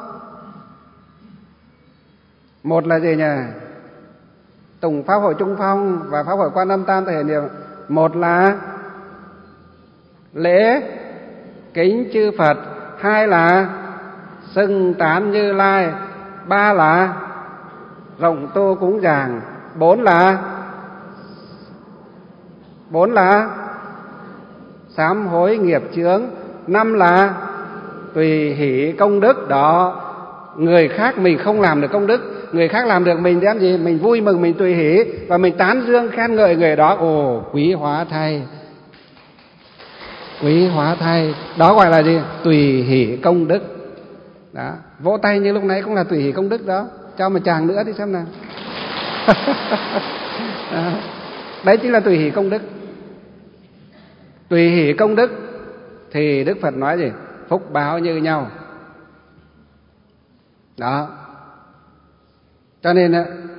Một là gì nhỉ? Tùng pháp hội Trung Phong và pháp hội Quan Âm Tam Thể Niệm. Một là lễ kính chư Phật, hai là xưng tán Như Lai, ba là rộng tu cúng dường, bốn là bốn là sám hối nghiệp chướng, năm là tùy hỷ công đức. Đó, người khác mình không làm được công đức, người khác làm được mình đem gì? Mình vui mừng, mình tùy hỷ và mình tán dương khen ngợi người đó. Ồ, quý hóa thay, quý hóa thay. Đó gọi là gì? Tùy hỷ công đức. Đó, vỗ tay như lúc nãy cũng là tùy hỷ công đức đó. Cho một tràng nữa đi xem nào. Đó. Đấy chính là tùy hỷ công đức. Tùy hỷ công đức thì Đức Phật nói gì? Phúc báo như nhau. Đó. Cho nên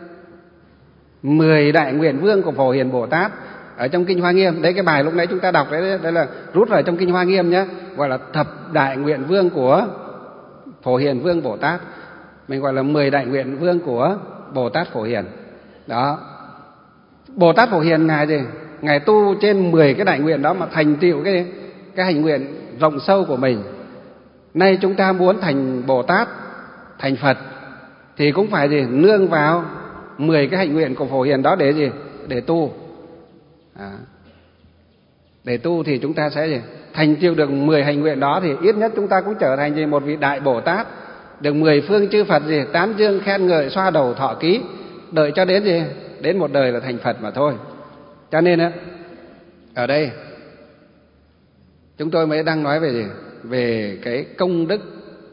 mười đại nguyện vương của Phổ Hiền Bồ Tát ở trong kinh Hoa Nghiêm, đấy cái bài lúc nãy chúng ta đọc đấy, đấy là rút ra trong kinh Hoa Nghiêm nhé, gọi là thập đại nguyện vương của Phổ Hiền Vương Bồ Tát. Mình gọi là mười đại nguyện vương của Bồ Tát Phổ Hiền. Đó. Bồ Tát Phổ Hiền ngài gì? Ngài tu trên mười cái đại nguyện đó mà thành tựu cái cái hành nguyện rộng sâu của mình. Nay chúng ta muốn thành Bồ Tát, thành Phật thì cũng phải gì? Nương vào mười cái hạnh nguyện của Phổ Hiền đó để gì? Để tu. À. Để tu thì chúng ta sẽ gì? Thành tựu được mười hạnh nguyện đó thì ít nhất chúng ta cũng trở thành gì? Một vị đại Bồ Tát, được mười phương chư Phật gì? Tán dương khen ngợi, xoa đầu thọ ký, đợi cho đến gì? Đến một đời là thành Phật mà thôi. Cho nên á, ở đây chúng tôi mới đang nói về gì? Về cái công đức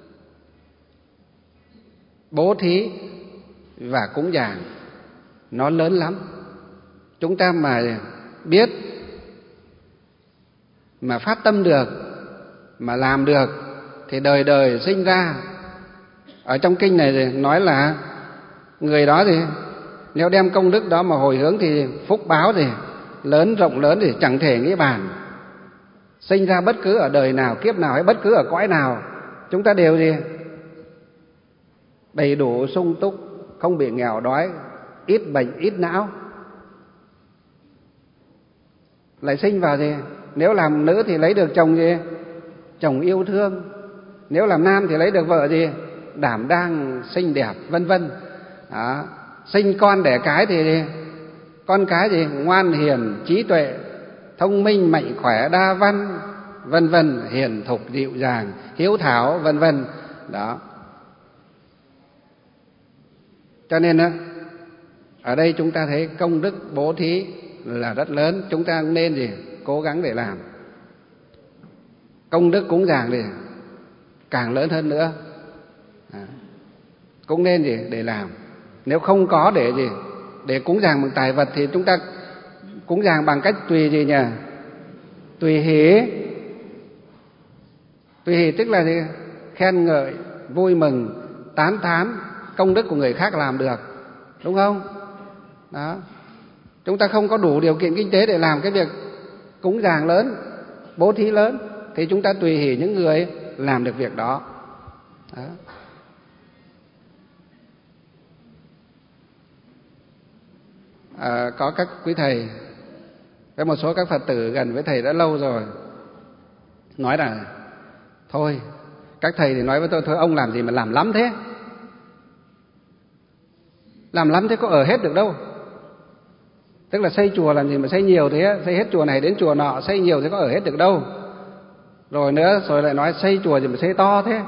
bố thí và cúng dường nó lớn lắm. Chúng ta mà biết, mà phát tâm được, mà làm được thì đời đời sinh ra. Ở trong kinh này nói là người đó thì nếu đem công đức đó mà hồi hướng thì phúc báo thì lớn, rộng lớn thì chẳng thể nghĩ bàn. Sinh ra bất cứ ở đời nào, kiếp nào hay bất cứ ở cõi nào, chúng ta đều gì? Đầy đủ sung túc, không bị nghèo đói, ít bệnh ít não. Lại sinh vào gì? Nếu làm nữ thì lấy được chồng gì? Chồng yêu thương. Nếu làm nam thì lấy được vợ gì? Đảm đang, xinh đẹp, vân vân. Đó. Sinh con đẻ cái thì gì? Con cái gì? Ngoan hiền, trí tuệ, thông minh, mạnh khỏe, đa văn, vân vân, hiền thục, dịu dàng, hiếu thảo, vân vân. Đó. Cho nên á, ở đây chúng ta thấy công đức bố thí là rất lớn, chúng ta nên gì? Cố gắng để làm. Công đức cúng dường thì càng lớn hơn nữa. À, cũng nên gì? Để làm. Nếu không có để gì? Để cúng dường bằng tài vật thì chúng ta cúng dường bằng cách tùy gì nhỉ? Tùy hỷ. Tùy hỷ tức là gì? Khen ngợi, vui mừng, tán thán công đức của người khác làm được, đúng không? Đó. Chúng ta không có đủ điều kiện kinh tế để làm cái việc cúng dường lớn, bố thí lớn, thì chúng ta tùy hỷ những người làm được việc đó. Đó. À, có các quý thầy, với một số các Phật tử gần với thầy đã lâu rồi, nói là thôi, các thầy thì nói với tôi, thôi ông làm gì mà làm lắm thế? Làm lắm thế có ở hết được đâu. Tức là xây chùa làm gì mà xây nhiều thế, xây hết chùa này đến chùa nọ, xây nhiều thế có ở hết được đâu. Rồi nữa, rồi lại nói xây chùa gì mà xây to thế.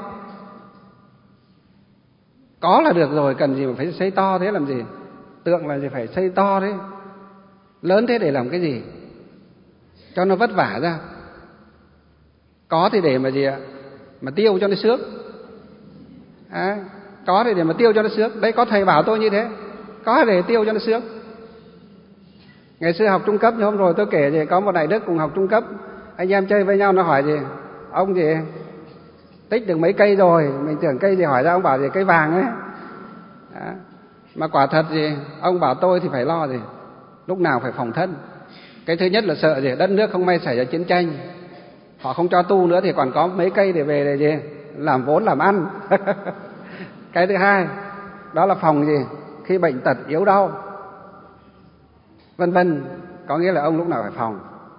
Có là được rồi, cần gì mà phải xây to thế làm gì? Tượng là gì phải xây to thế, lớn thế để làm cái gì? Cho nó vất vả ra. Có thì để mà gì ạ? Mà tiêu cho nó sướng. À, có thì để mà tiêu cho nó sướng. Đấy, có thầy bảo tôi như thế. Có để tiêu cho nó sướng. Ngày xưa học trung cấp, hôm rồi tôi kể gì, có một đại đức cùng học trung cấp, anh em chơi với nhau, nó hỏi gì, ông gì tích được mấy cây rồi, mình tưởng cây gì, hỏi ra ông bảo gì cây vàng ấy. Đó. Mà quả thật gì, ông bảo tôi thì phải lo gì, lúc nào phải phòng thân. Cái thứ nhất là sợ gì, đất nước không may xảy ra chiến tranh, họ không cho tu nữa thì còn có mấy cây để về để gì, làm vốn làm ăn. Cái thứ hai đó là phòng gì, khi bệnh tật yếu đau, vân vân, có nghĩa là ông lúc nào phải phòng.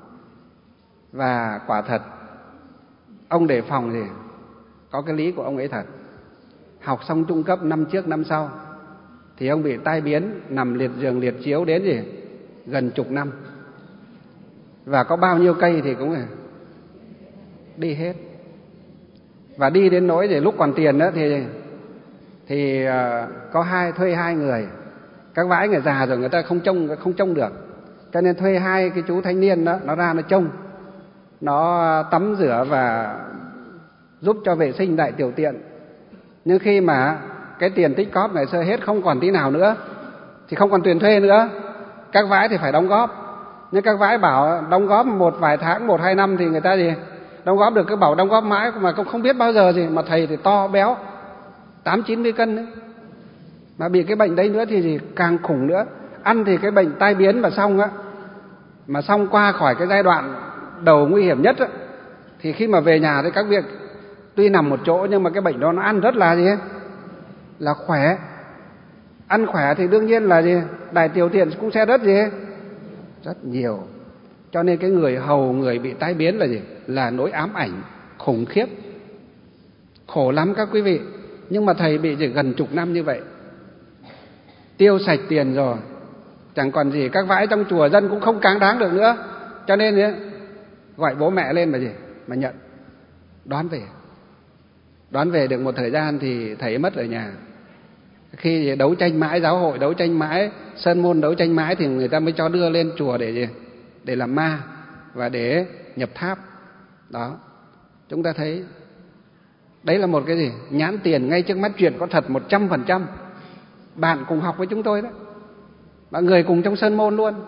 Và quả thật ông để phòng gì, có cái lý của ông ấy thật. Học xong trung cấp năm trước năm sau thì ông bị tai biến, nằm liệt giường liệt chiếu đến gì gần chục năm. Và có bao nhiêu cây thì cũng đi hết. Và đi đến nỗi thì lúc còn tiền đó thì thì có hai thuê hai người. Các vãi người già rồi người ta không trông không trông được, cho nên thuê hai cái chú thanh niên đó, nó ra nó trông, nó tắm rửa và giúp cho vệ sinh đại tiểu tiện. Nhưng khi mà cái tiền tích cóp ngày xưa hết không còn tí nào nữa thì không còn tiền thuê nữa, các vãi thì phải đóng góp. Nhưng các vãi bảo đóng góp một vài tháng, một hai năm thì người ta gì đóng góp được, cứ bảo đóng góp mãi mà cũng không biết bao giờ gì. Mà thầy thì to béo, tám chín mươi cân đấy, mà bị cái bệnh đấy nữa thì gì càng khủng nữa. Ăn thì cái bệnh tai biến mà xong á, mà xong qua khỏi cái giai đoạn đầu nguy hiểm nhất á, thì khi mà về nhà thì các việc tuy nằm một chỗ nhưng mà cái bệnh đó nó ăn rất là gì là khỏe. Ăn khỏe thì đương nhiên là gì đại tiểu tiện cũng sẽ rất gì rất nhiều. Cho nên cái người hầu, người bị tai biến là gì là nỗi ám ảnh khủng khiếp, khổ lắm các quý vị. Nhưng mà thầy bị chỉ gần chục năm như vậy, tiêu sạch tiền rồi, chẳng còn gì. Các vãi trong chùa dân cũng không cáng đáng được nữa, cho nên ấy, gọi bố mẹ lên mà gì mà nhận, đón về. Đón về được một thời gian thì thầy mất ở nhà. Khi đấu tranh mãi, giáo hội đấu tranh mãi, sơn môn đấu tranh mãi thì người ta mới cho đưa lên chùa để gì để làm ma và để nhập tháp. Đó, chúng ta thấy đấy là một cái gì nhãn tiền ngay trước mắt, chuyện có thật một trăm phần trăm. Bạn cùng học với chúng tôi đó, mọi người cùng trong sơn môn luôn,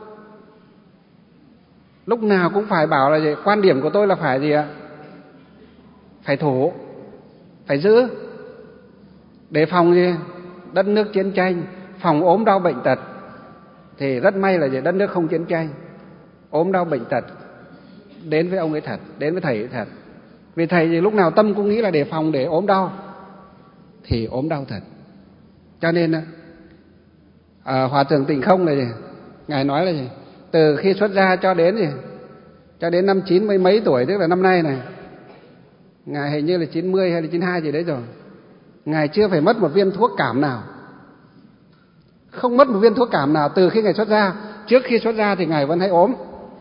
lúc nào cũng phải bảo là gì, quan điểm của tôi là phải gì ạ, phải thủ, phải giữ, để phòng gì đất nước chiến tranh, phòng ốm đau bệnh tật. Thì rất may là gì đất nước không chiến tranh, ốm đau bệnh tật đến với ông ấy thật, đến với thầy ấy thật. Vì thầy thì lúc nào tâm cũng nghĩ là để phòng, để ốm đau thì ốm đau thật. Cho nên À, Hòa thượng Tịnh Không này gì? Ngài nói là gì? Từ khi xuất gia cho đến gì? Cho đến năm chín mươi mấy tuổi, tức là năm nay này, Ngài hình như là chín mươi hay là chín mươi hai gì đấy rồi, Ngài chưa phải mất một viên thuốc cảm nào. Không mất một viên thuốc cảm nào từ khi Ngài xuất gia. Trước khi xuất gia thì Ngài vẫn hay ốm.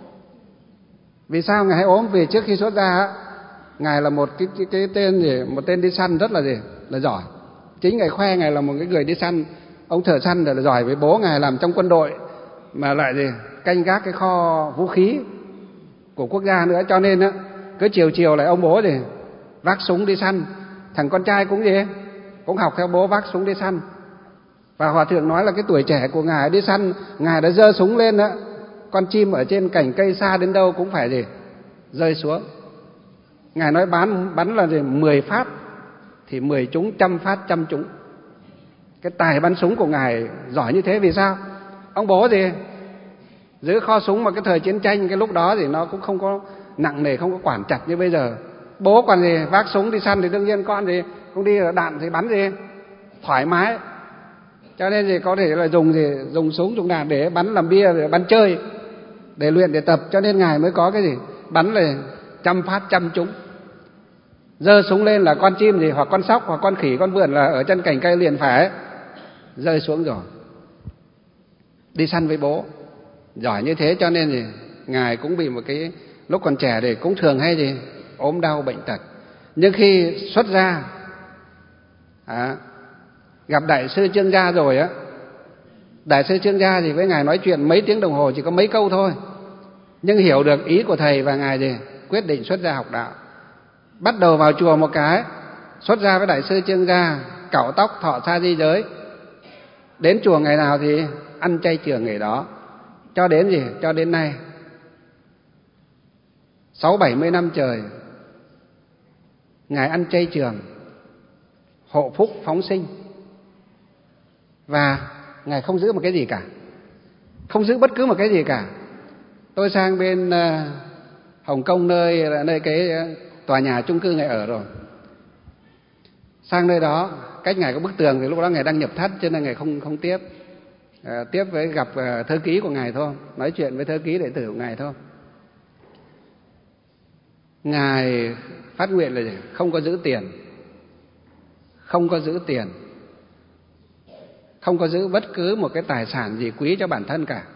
Vì sao Ngài hay ốm? Vì trước khi xuất gia Ngài là một cái, cái, cái tên gì? Một tên đi săn rất là gì? Là giỏi. Chính Ngài khoe Ngài là một cái người đi săn, ông thợ săn là giỏi. Với bố Ngài làm trong quân đội mà lại gì? Canh gác cái kho vũ khí của quốc gia nữa. Cho nên á, cứ chiều chiều lại ông bố gì? Vác súng đi săn. Thằng con trai cũng gì? Cũng học theo bố vác súng đi săn. Và Hòa thượng nói là cái tuổi trẻ của Ngài đi săn, Ngài đã giơ súng lên đó, con chim ở trên cành cây xa đến đâu cũng phải gì? Rơi xuống. Ngài nói bắn, bắn là gì? mười phát thì mười trúng, trăm phát trăm trúng. Cái tài bắn súng của Ngài giỏi như thế. Vì sao? Ông bố gì? Giữ kho súng mà cái thời chiến tranh cái lúc đó thì nó cũng không có nặng nề, không có quản chặt như bây giờ. Bố còn gì? Vác súng đi săn thì đương nhiên con gì? Cũng đi đạn thì bắn gì? Thoải mái. Cho nên gì có thể là dùng gì? Dùng súng, dùng đạn để bắn làm bia, để bắn chơi, để luyện, để tập. Cho nên Ngài mới có cái gì? Bắn là trăm phát trăm trúng. Giơ súng lên là con chim gì? Hoặc con sóc, hoặc con khỉ, con vượn là ở trên cành cây liền phải rơi xuống rồi. Đi săn với bố giỏi như thế. Cho nên gì Ngài cũng bị một cái lúc còn trẻ thì cũng thường hay gì? Ốm đau bệnh tật. Nhưng khi xuất gia à, gặp Đại sư Trương Gia rồi á, Đại sư Trương Gia thì với Ngài nói chuyện mấy tiếng đồng hồ, chỉ có mấy câu thôi, nhưng hiểu được ý của thầy và Ngài gì quyết định xuất gia học đạo. Bắt đầu vào chùa một cái, xuất gia với Đại sư Trương Gia, cạo tóc, thọ sa di giới. Đến chùa ngày nào thì ăn chay trường ngày đó. Cho đến gì? Cho đến nay sáu bảy mươi năm trời Ngài ăn chay trường, hộ phúc phóng sinh. Và Ngài không giữ một cái gì cả, không giữ bất cứ một cái gì cả. Tôi sang bên uh, Hồng Kông, nơi nơi cái tòa nhà chung cư Ngài ở rồi. Sang nơi đó, cách Ngài có bức tường thì lúc đó Ngài đang nhập thất, cho nên Ngài không không tiếp. Uh, tiếp với gặp uh, thư ký của Ngài thôi, nói chuyện với thư ký đệ tử của Ngài thôi. Ngài phát nguyện là gì? Không có giữ tiền, không có giữ tiền, không có giữ bất cứ một cái tài sản gì quý cho bản thân cả.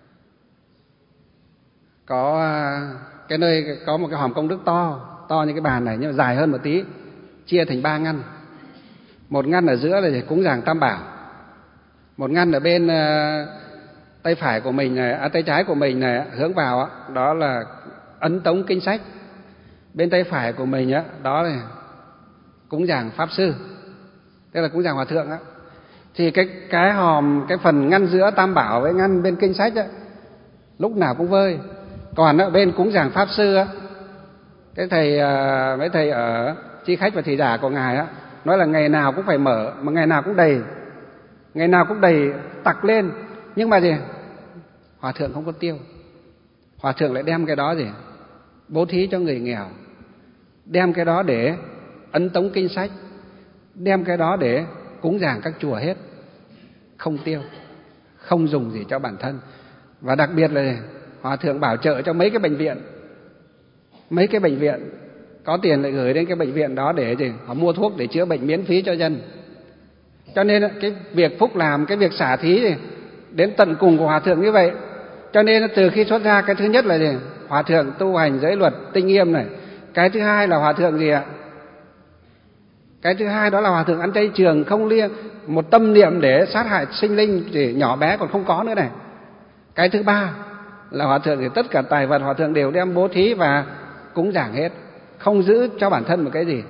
Có cái nơi có một cái hòm công đức to, to như cái bàn này nhưng mà dài hơn một tí, chia thành ba ngăn. Một ngăn ở giữa là cúng dường Tam Bảo, một ngăn ở bên uh, tay phải của mình này, à, tay trái của mình này hướng vào đó là ấn tống kinh sách. Bên tay phải của mình á, đó là cúng dường Pháp Sư, tức là cúng dường Hòa Thượng á. Thì cái cái hòm, cái phần ngăn giữa Tam Bảo với ngăn bên kinh sách á, lúc nào cũng vơi. Còn ở bên cúng dường Pháp Sư á, cái thầy mấy thầy ở chi khách và thị giả của Ngài á, nói là ngày nào cũng phải mở, mà ngày nào cũng đầy, ngày nào cũng đầy tặc lên. Nhưng mà gì? Hòa Thượng không có tiêu. Hòa Thượng lại đem cái đó gì? Bố thí cho người nghèo, đem cái đó để ấn tống kinh sách, đem cái đó để cúng dường các chùa hết, không tiêu, không dùng gì cho bản thân. Và đặc biệt là Hòa Thượng bảo trợ cho mấy cái bệnh viện, mấy cái bệnh viện có tiền lại gửi đến cái bệnh viện đó để gì? Họ mua thuốc để chữa bệnh miễn phí cho dân. Cho nên cái việc phúc làm, cái việc xả thí gì? Đến tận cùng của Hòa Thượng như vậy. Cho nên từ khi xuất ra, cái thứ nhất là gì? Hòa Thượng tu hành giới luật tinh nghiêm này. Cái thứ hai là Hòa Thượng gì ạ? Cái thứ hai đó là Hòa Thượng ăn chay trường, không liêng một tâm niệm để sát hại sinh linh thì nhỏ bé còn không có nữa này. Cái thứ ba là Hòa Thượng thì tất cả tài vật Hòa Thượng đều đem bố thí và cúng dường hết, không giữ cho bản thân một cái gì.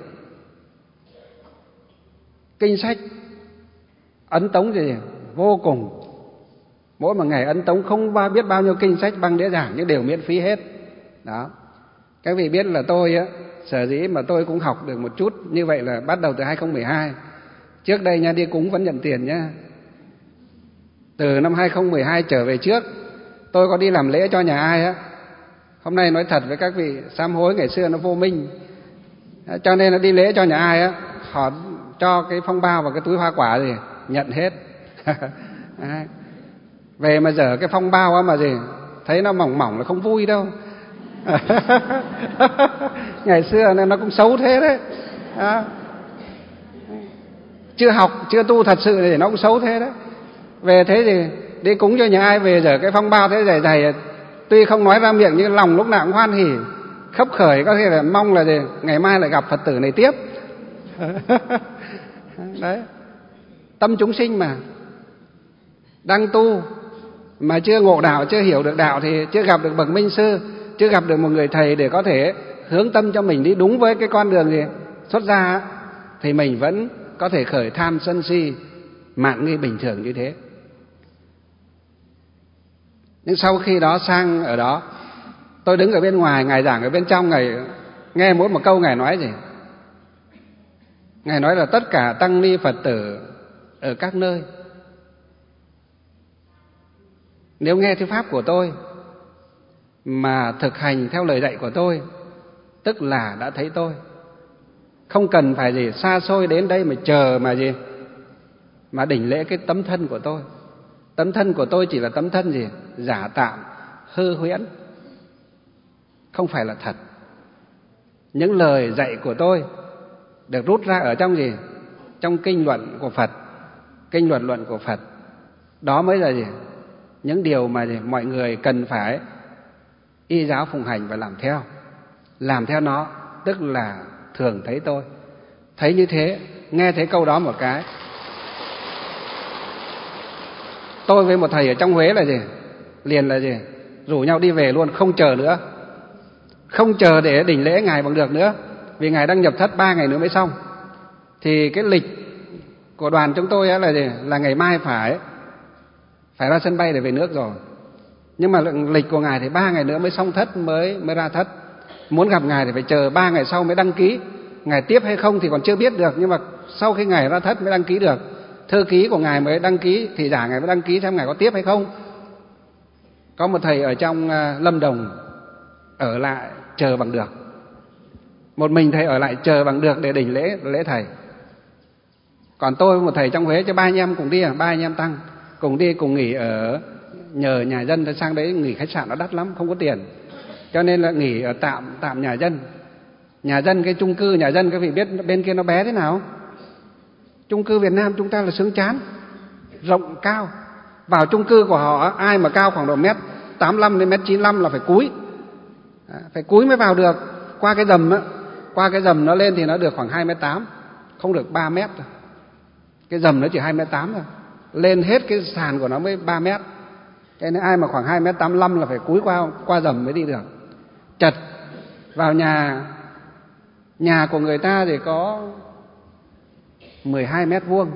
Kinh sách ấn tống gì vô cùng, mỗi một ngày ấn tống không bao biết bao nhiêu kinh sách băng đĩa giảng nhưng đều miễn phí hết. Đó. Các vị biết là tôi á, sở dĩ mà tôi cũng học được một chút như vậy là bắt đầu từ hai không một hai. Trước đây nha, đi cúng vẫn nhận tiền nhá. Từ năm hai không một hai trở về trước, tôi có đi làm lễ cho nhà ai á. Hôm nay nói thật với các vị, sám hối ngày xưa nó vô minh. Cho nên là đi lễ cho nhà ai á, họ cho cái phong bao và cái túi hoa quả gì nhận hết. Về mà dở cái phong bao á mà gì, thấy nó mỏng mỏng là không vui đâu. Ngày xưa nên nó cũng xấu thế đấy. À, chưa học, chưa tu thật sự thì nó cũng xấu thế đấy. Về thế thì đi cúng cho nhà ai về dở cái phong bao thế dày dày, tuy không nói ra miệng nhưng lòng lúc nào cũng hoan hỉ, khấp khởi, có thể là mong là gì? Ngày mai lại gặp Phật tử này tiếp. Đấy, tâm chúng sinh mà đang tu mà chưa ngộ đạo, chưa hiểu được đạo thì chưa gặp được bậc minh sư, chưa gặp được một người thầy để có thể hướng tâm cho mình đi đúng với cái con đường gì xuất gia, thì mình vẫn có thể khởi tham sân si mạn nghi bình thường như thế. Nhưng sau khi đó sang ở đó, tôi đứng ở bên ngoài, Ngài giảng ở bên trong, Ngài nghe mỗi một câu Ngài nói gì? Ngài nói là tất cả tăng ni Phật tử ở các nơi, nếu nghe theo pháp của tôi mà thực hành theo lời dạy của tôi, tức là đã thấy tôi. Không cần phải gì xa xôi đến đây mà chờ mà gì mà đỉnh lễ cái tấm thân của tôi. Tấm thân của tôi chỉ là tấm thân gì? Giả tạm, hư huyễn, không phải là thật. Những lời dạy của tôi được rút ra ở trong gì? Trong kinh luận của Phật, kinh luận luận của Phật. Đó mới là gì? Những điều mà gì? Mọi người cần phải y giáo phụng hành và làm theo. Làm theo nó tức là thường thấy tôi. Thấy như thế, nghe thấy câu đó một cái, tôi với một thầy ở trong Huế là gì? Liền là gì? Rủ nhau đi về luôn, không chờ nữa. Không chờ để đỉnh lễ Ngài bằng được nữa, vì Ngài đang nhập thất ba ngày nữa mới xong. Thì cái lịch của đoàn chúng tôi là gì? Là ngày mai phải phải ra sân bay để về nước rồi. Nhưng mà lịch của Ngài thì ba ngày nữa mới xong thất, mới mới ra thất. Muốn gặp Ngài thì phải chờ ba ngày sau mới đăng ký. Ngài tiếp hay không thì còn chưa biết được, nhưng mà sau khi Ngài ra thất mới đăng ký được. Thư ký của Ngài mới đăng ký, thì giả Ngài mới đăng ký xem Ngài có tiếp hay không. Có một thầy ở trong Lâm Đồng ở lại chờ bằng được. Một mình thầy ở lại chờ bằng được để đỉnh lễ lễ thầy. Còn tôi một thầy trong Huế, cho ba anh em cùng đi, à, ba anh em tăng cùng đi, cùng nghỉ ở nhờ nhà dân. Thì sang đấy nghỉ khách sạn nó đắt lắm, không có tiền, cho nên là nghỉ ở tạm tạm nhà dân. Nhà dân, cái chung cư nhà dân, các vị biết bên kia nó bé thế nào? Chung cư Việt Nam chúng ta là sướng chán, rộng cao. Vào chung cư của họ, ai mà cao khoảng độ mét tám mươi lăm đến mét chín mươi lăm là phải cúi, phải cúi mới vào được. Qua cái dầm á, qua cái dầm nó lên thì nó được khoảng hai mét tám, không được ba mét. Cái dầm nó chỉ hai mét tám thôi, lên hết cái sàn của nó mới ba mét. Thế nên ai mà khoảng hai mét tám mươi lăm là phải cúi qua qua dầm mới đi được. Chật. Vào nhà nhà của người ta thì có mười hai mét vuông,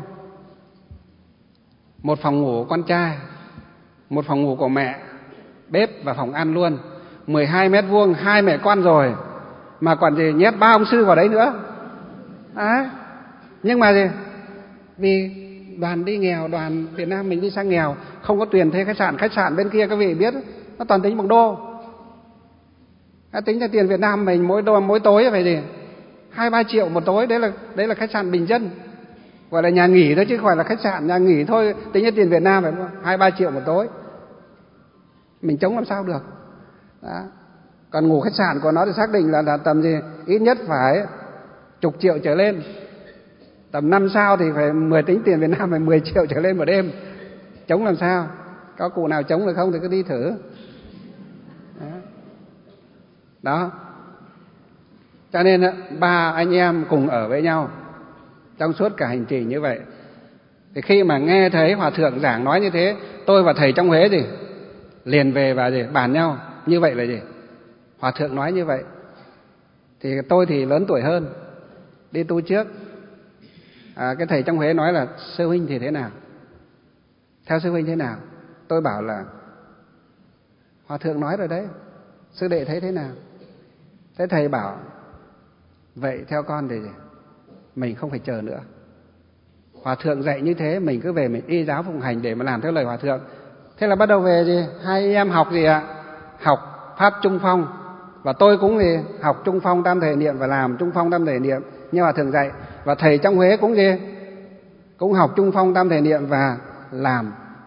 một phòng ngủ con trai, một phòng ngủ của mẹ, bếp và phòng ăn luôn. Mười hai mét vuông, hai mẹ con rồi mà còn gì nhét ba ông sư vào đấy nữa. À, nhưng mà gì? Vì đoàn đi nghèo, đoàn Việt Nam mình đi sang nghèo, không có tiền thuê khách sạn. Khách sạn bên kia các vị biết, nó toàn tính bằng đô. À, tính ra tiền Việt Nam mình mỗi đô, mỗi tối phải gì? Hai ba triệu một tối, đấy là đấy là khách sạn bình dân, gọi là nhà nghỉ thôi chứ không phải là khách sạn. Nhà nghỉ thôi, tính ra tiền Việt Nam phải hai ba triệu một tối. Mình chống làm sao được? Đó. Còn ngủ khách sạn của nó thì xác định là, là tầm gì? Ít nhất phải chục triệu trở lên. Tầm năm sao thì phải mười, tính tiền Việt Nam phải mười triệu trở lên một đêm. Chống làm sao? Có cụ nào chống được không thì cứ đi thử. Đó. Đó. Cho nên ba anh em cùng ở với nhau trong suốt cả hành trình như vậy. Thì khi mà nghe thấy hòa thượng giảng nói như thế, tôi và thầy trong Huế gì liền về và gì bàn nhau như vậy là gì? Hòa thượng nói như vậy. Thì tôi thì lớn tuổi hơn, đi tu trước. À, cái thầy trong Huế nói là sư huynh thì thế nào? Theo sư huynh thế nào? Tôi bảo là hòa thượng nói rồi đấy, sư đệ thấy thế nào? Thế thầy bảo vậy theo con thì mình không phải chờ nữa. Hòa thượng dạy như thế, mình cứ về mình y giáo phụng hành để mà làm theo lời hòa thượng. Thế là bắt đầu về gì? Hai em học gì ạ? Học pháp Trung Phong. Và tôi cũng gì? Học Trung Phong tam thể niệm và làm Trung Phong tam thể niệm như hòa thượng dạy. Và thầy trong Huế cũng gì? Cũng học Trung Phong tam thể niệm và làm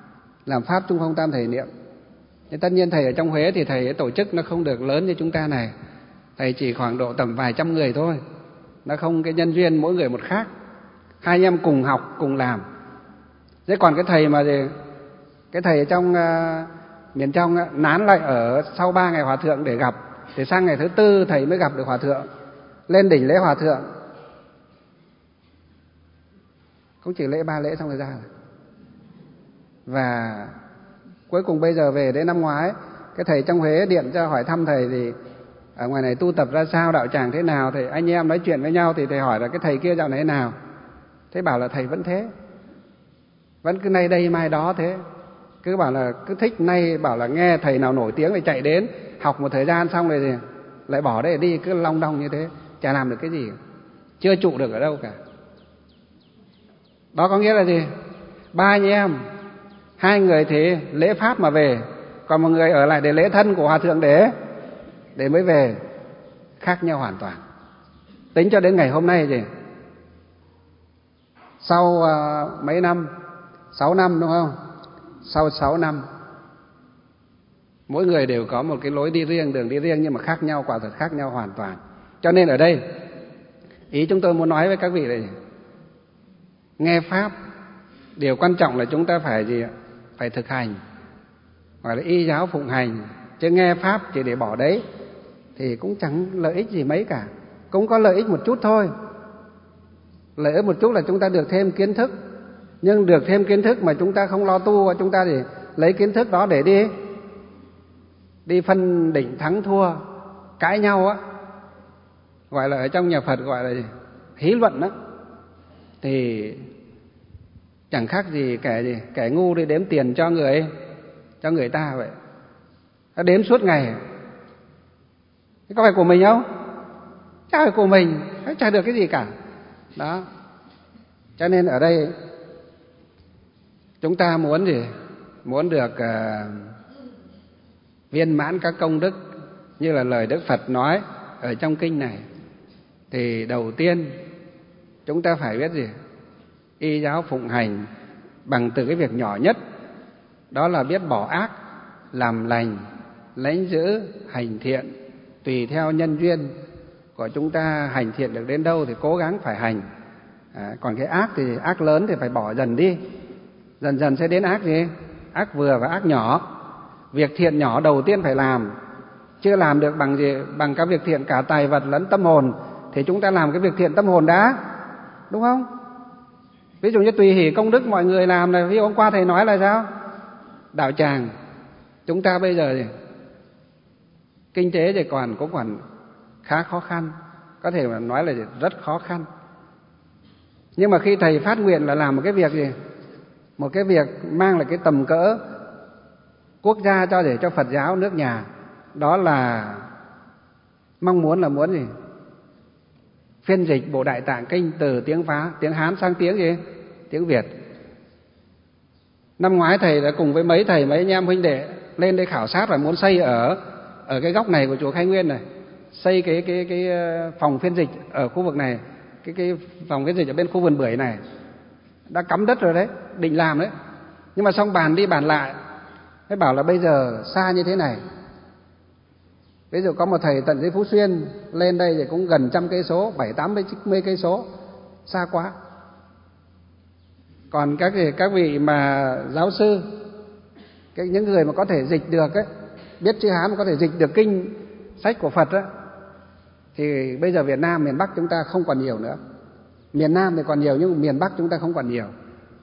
làm pháp Trung Phong Tam Thể niệm. Thế tất nhiên thầy ở trong Huế thì thầy tổ chức nó không được lớn như chúng ta này. Thầy chỉ khoảng độ tầm vài trăm người thôi. Nó không cái nhân duyên mỗi người một khác. Hai anh em cùng học, cùng làm. Thế còn cái thầy mà gì, cái thầy ở trong uh, miền trong uh, nán lại ở sau ba ngày hòa thượng để gặp. Thì sang ngày thứ tư thầy mới gặp được hòa thượng. Lên đỉnh lễ hòa thượng. Cũng chỉ lễ ba lễ xong rồi ra rồi. Và cuối cùng bây giờ về đến năm ngoái, cái thầy trong Huế điện cho hỏi thăm thầy thì ở ngoài này tu tập ra sao, đạo tràng thế nào, thì anh em nói chuyện với nhau thì thầy hỏi là cái thầy kia dạo này thế nào. Thế bảo là thầy vẫn thế, vẫn cứ nay đây mai đó thế. Cứ bảo là cứ thích nay bảo là nghe thầy nào nổi tiếng thì chạy đến, học một thời gian xong rồi thì lại bỏ đấy đi, cứ long đong như thế, chả làm được cái gì, chưa trụ được ở đâu cả. Đó có nghĩa là gì? Ba anh em, hai người thì lễ pháp mà về, còn một người ở lại để lễ thân của hòa thượng để để mới về, khác nhau hoàn toàn. Tính cho đến ngày hôm nay gì? Sau uh, mấy năm, sáu năm đúng không? Sau sáu năm, mỗi người đều có một cái lối đi riêng, đường đi riêng, nhưng mà khác nhau, quả thật khác nhau hoàn toàn. Cho nên ở đây, ý chúng tôi muốn nói với các vị là gì? Nghe pháp, điều quan trọng là chúng ta phải gì? Phải thực hành, gọi là y giáo phụng hành. Chứ nghe pháp chỉ để bỏ đấy thì cũng chẳng lợi ích gì mấy cả. Cũng có lợi ích một chút thôi. Lợi ích một chút là chúng ta được thêm kiến thức. Nhưng được thêm kiến thức mà chúng ta không lo tu, chúng ta thì lấy kiến thức đó để đi đi phân định thắng thua, cãi nhau á, gọi là ở trong nhà Phật gọi là gì? Hí luận đó. Thì chẳng khác gì kẻ gì kẻ ngu đi đếm tiền cho người cho người ta vậy. Nó đếm suốt ngày. Thế có phải của mình không? Chả phải của mình, chả được cái gì cả. Đó. Cho nên ở đây chúng ta muốn gì? Muốn được uh, viên mãn các công đức như là lời Đức Phật nói ở trong kinh này, thì đầu tiên chúng ta phải biết gì? Y giáo phụng hành bằng từ cái việc nhỏ nhất, đó là biết bỏ ác, làm lành, lãnh giữ, hành thiện. Tùy theo nhân duyên của chúng ta hành thiện được đến đâu thì cố gắng phải hành. À, còn cái ác thì ác lớn thì phải bỏ dần đi. Dần dần sẽ đến ác gì? Ác vừa và ác nhỏ. Việc thiện nhỏ đầu tiên phải làm. Chưa làm được bằng gì? Bằng các việc thiện cả tài vật lẫn tâm hồn, thì chúng ta làm cái việc thiện tâm hồn đã. Đúng không? Ví dụ như tùy hỷ công đức mọi người làm này. Ví dụ hôm qua thầy nói là sao? Đạo tràng chúng ta bây giờ thì kinh tế thì còn cũng còn khá khó khăn, có thể mà nói là rất khó khăn. Nhưng mà khi thầy phát nguyện là làm một cái việc gì? Một cái việc mang lại cái tầm cỡ quốc gia cho để cho Phật giáo nước nhà, đó là mong muốn là muốn gì? Phiên dịch Bộ Đại Tạng Kinh từ tiếng Phá, tiếng Hán sang tiếng gì? Tiếng Việt. Năm ngoái thầy đã cùng với mấy thầy, mấy anh em huynh đệ lên đây khảo sát và muốn xây ở ở cái góc này của chùa Khai Nguyên này, xây cái cái cái phòng phiên dịch ở khu vực này, cái cái phòng phiên dịch ở bên khu vườn bưởi này. Đã cắm đất rồi đấy, định làm đấy. Nhưng mà xong bàn đi bàn lại, mới bảo là bây giờ xa như thế này. Ví dụ có một thầy tận dưới Phú Xuyên lên đây thì cũng gần trăm cây số, bảy tám mươi cây số, xa quá. Còn các các vị mà giáo sư, cái những người mà có thể dịch được ấy, biết chữ Hán mà có thể dịch được kinh sách của Phật á, thì bây giờ Việt Nam, miền Bắc chúng ta không còn nhiều nữa. Miền Nam thì còn nhiều nhưng miền Bắc chúng ta không còn nhiều.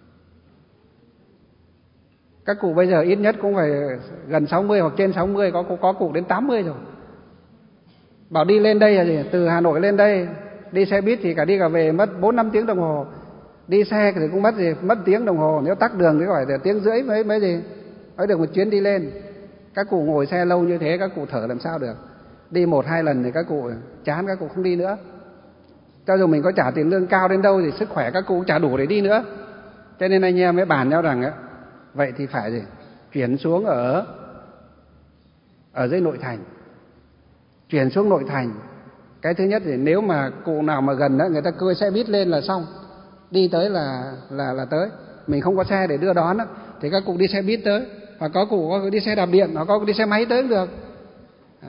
Các cụ bây giờ ít nhất cũng phải gần sáu mươi hoặc trên sáu mươi, có có cụ đến tám mươi rồi. Bảo đi lên đây là gì? Từ Hà Nội lên đây, đi xe buýt thì cả đi cả về mất bốn năm tiếng đồng hồ. Đi xe thì cũng mất gì? Mất tiếng đồng hồ. Nếu tắc đường thì phải tiếng rưỡi mới mới gì? Mới được một chuyến đi lên. Các cụ ngồi xe lâu như thế, các cụ thở làm sao được? Đi một hai lần thì các cụ chán, các cụ không đi nữa. Cho dù mình có trả tiền lương cao đến đâu thì sức khỏe các cụ cũng chả đủ để đi nữa. Cho nên anh em mới bàn nhau rằng á, vậy thì phải gì? Chuyển xuống ở ở dưới nội thành. Chuyển xuống nội thành. Cái thứ nhất thì nếu mà cụ nào mà gần đó, người ta cơi xe buýt lên là xong, đi tới là là là tới. Mình không có xe để đưa đón đó, thì các cụ đi xe buýt tới, hoặc có cụ có đi xe đạp điện, hoặc có cụ đi xe máy tới cũng được. Đó.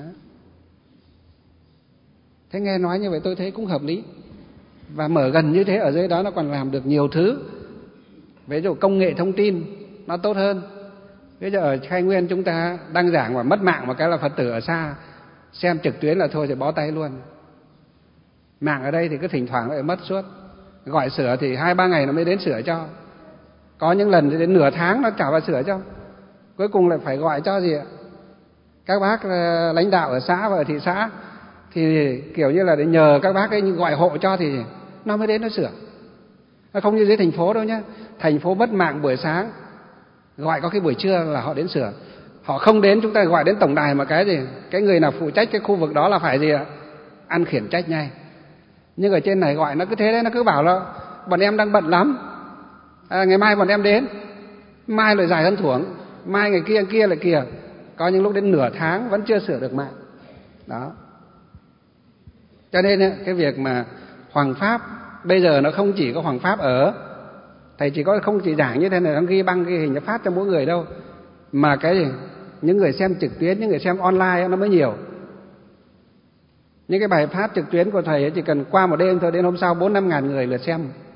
Thế nghe nói như vậy tôi thấy cũng hợp lý. Và mở gần như thế, ở dưới đó nó còn làm được nhiều thứ. Ví dụ công nghệ thông tin nó tốt hơn. Ví dụ ở Khai Nguyên chúng ta đăng giảng và mất mạng một cái là Phật tử ở xa xem trực tuyến là thôi thì bó tay luôn. Mạng ở đây thì cứ thỉnh thoảng lại mất suốt. Gọi sửa thì hai ba ngày nó mới đến sửa cho. Có những lần thì đến nửa tháng nó chả vào sửa cho. Cuối cùng lại phải gọi cho gì ạ? Các bác lãnh đạo ở xã và ở thị xã thì kiểu như là để nhờ các bác ấy gọi hộ cho thì nó mới đến nó sửa. Nó không như dưới thành phố đâu nhá. Thành phố mất mạng buổi sáng, gọi có cái buổi trưa là họ đến sửa. Họ không đến chúng ta gọi đến tổng đài mà cái gì, cái người nào phụ trách cái khu vực đó là phải gì ạ? Ăn khiển trách ngay. Nhưng ở trên này gọi nó cứ thế đấy, nó cứ bảo là bọn em đang bận lắm, à, ngày mai bọn em đến. Mai lại dài hơn thuổng, mai ngày kia kia lại kìa. Có những lúc đến nửa tháng vẫn chưa sửa được mạng. Đó. Cho nên cái việc mà hoằng pháp bây giờ nó không chỉ có hoằng pháp ở, thầy chỉ có không chỉ giảng như thế này, nó ghi băng cái hình nó phát cho mỗi người đâu, mà cái gì những người xem trực tuyến, những người xem online nó mới nhiều. Những cái bài phát trực tuyến của thầy ấy chỉ cần qua một đêm thôi, đến hôm sau bốn năm ngàn người lượt xem,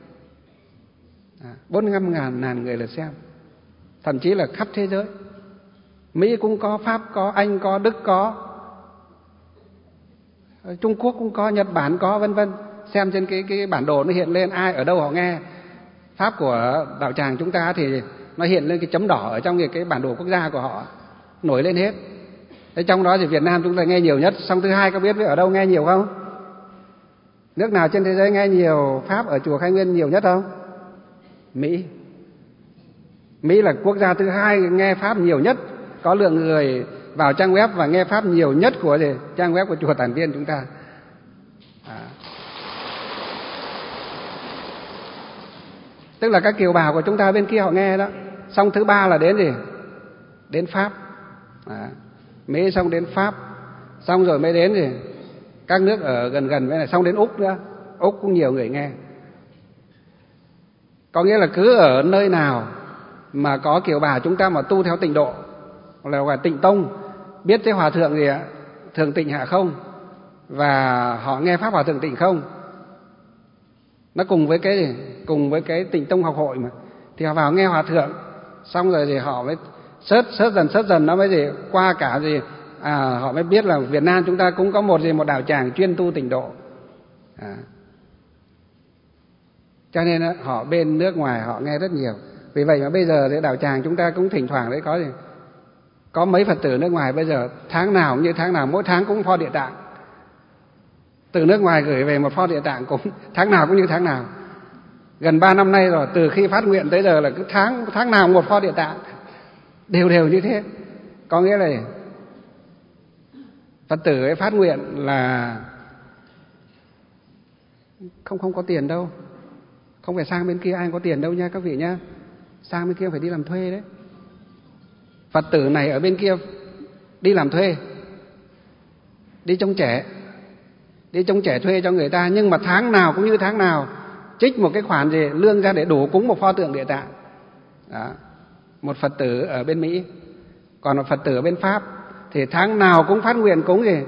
bốn năm ngàn ngàn người lượt xem, thậm chí là khắp thế giới. Mỹ cũng có, Pháp có, Anh có, Đức có, Trung Quốc cũng có, Nhật Bản có, vân vân. Xem trên cái cái bản đồ nó hiện lên ai ở đâu họ nghe. Pháp của đạo tràng chúng ta thì nó hiện lên cái chấm đỏ ở trong cái, cái bản đồ quốc gia của họ, nổi lên hết. Thế trong đó thì Việt Nam chúng ta nghe nhiều nhất. Xong thứ hai có biết ở đâu nghe nhiều không? Nước nào trên thế giới nghe nhiều Pháp ở chùa Khai Nguyên nhiều nhất không? Mỹ. Mỹ là quốc gia thứ hai nghe Pháp nhiều nhất, có lượng người vào trang web và nghe Pháp nhiều nhất của gì? Trang web của chùa Tản Viên chúng ta. À. Tức là các kiều bào của chúng ta bên kia họ nghe đó. Xong thứ ba là đến gì? Đến Pháp. À. Mỹ xong đến Pháp, xong rồi mới đến gì? Các nước ở gần gần với này, xong đến Úc nữa. Úc cũng nhiều người nghe. Có nghĩa là cứ ở nơi nào mà có kiều bào chúng ta mà tu theo tịnh độ, hoặc là gọi tịnh tông, biết cái hòa thượng gì ạ? Thường tịnh hạ không, và họ nghe pháp hòa thượng tịnh không, nó cùng với cái gì? Cùng với cái tịnh tông học hội mà, thì họ vào nghe hòa thượng, xong rồi thì họ mới sớt sớt dần sớt dần nó mới gì qua cả gì à, họ mới biết là Việt Nam chúng ta cũng có một gì một đạo tràng chuyên tu tịnh độ. À. Cho nên đó, họ bên nước ngoài họ nghe rất nhiều. Vì vậy mà bây giờ thì đạo tràng chúng ta cũng thỉnh thoảng đấy có gì có mấy Phật tử nước ngoài bây giờ tháng nào cũng như tháng nào, mỗi tháng cũng pho Địa Tạng. Từ nước ngoài gửi về một pho Địa Tạng cũng tháng nào cũng như tháng nào. Gần ba năm nay rồi, từ khi phát nguyện tới giờ là cứ tháng tháng nào một pho Địa Tạng, đều đều như thế. Có nghĩa là Phật tử ấy phát nguyện là không không có tiền đâu, không phải sang bên kia ai có tiền đâu nha các vị nhá. Sang bên kia phải đi làm thuê đấy. Phật tử này ở bên kia đi làm thuê, đi trông trẻ, đi trông trẻ thuê cho người ta, nhưng mà tháng nào cũng như tháng nào trích một cái khoản gì lương ra để đủ cúng một pho tượng Địa Tạng. Đó. Một Phật tử ở bên Mỹ. Còn một Phật tử ở bên Pháp thì tháng nào cũng phát nguyện cúng gì.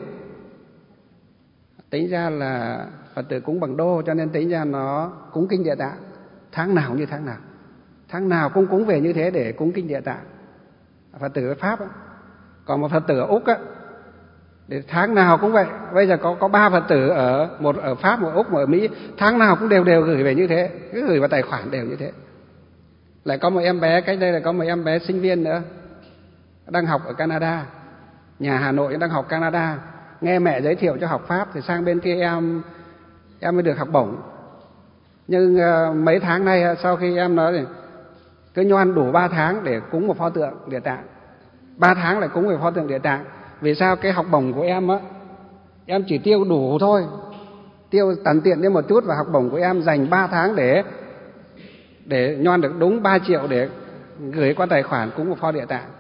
Tính ra là Phật tử cúng bằng đô, cho nên tính ra nó cúng kinh Địa Tạng tháng nào như tháng nào, tháng nào cũng cúng về như thế để cúng kinh Địa Tạng. Phật tử ở Pháp ấy. Còn một Phật tử ở Úc á, để tháng nào cũng vậy. Bây giờ có có ba Phật tử ở một ở Pháp, một ở Úc, một ở Mỹ, tháng nào cũng đều đều gửi về như thế, cứ gửi vào tài khoản đều như thế. Lại có một em bé, cách đây là có một em bé sinh viên nữa, đang học ở Canada, nhà Hà Nội đang học Canada, nghe mẹ giới thiệu cho học Pháp thì sang bên kia em em mới được học bổng. Nhưng uh, mấy tháng nay sau khi em nói thì cứ nhoan đủ ba tháng để cúng một pho tượng Địa Tạng, ba tháng lại cúng một pho tượng Địa Tạng. Vì sao? Cái học bổng của em á, em chỉ tiêu đủ thôi, tiêu tằn tiện đi một chút, và học bổng của em dành ba tháng để để nhoan được đúng ba triệu để gửi qua tài khoản cúng một pho Địa Tạng.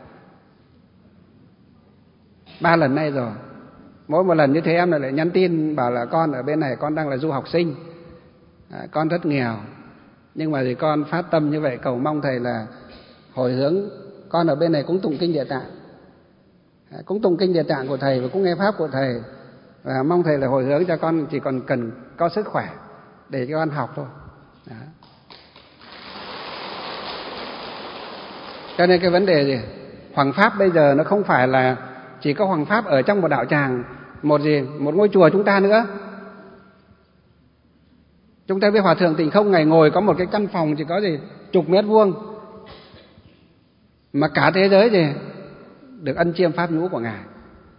Ba lần nay rồi. Mỗi một lần như thế em lại nhắn tin bảo là con ở bên này con đang là du học sinh, à, con rất nghèo, nhưng mà thì con phát tâm như vậy cầu mong thầy là hồi hướng con ở bên này cũng tụng kinh Địa Tạng, cũng tụng kinh Địa Tạng của thầy và cũng nghe pháp của thầy, và mong thầy là hồi hướng cho con, chỉ còn cần có sức khỏe để cho con học thôi. Đó. Cho nên cái vấn đề gì? Hoằng pháp bây giờ nó không phải là chỉ có hoằng pháp ở trong một đạo tràng, một gì, một ngôi chùa chúng ta nữa. Chúng ta biết Hòa thượng Tịnh Không ngày ngồi có một cái căn phòng chỉ có gì chục mét vuông, mà cả thế giới gì được ân chiêm pháp nhũ của ngài.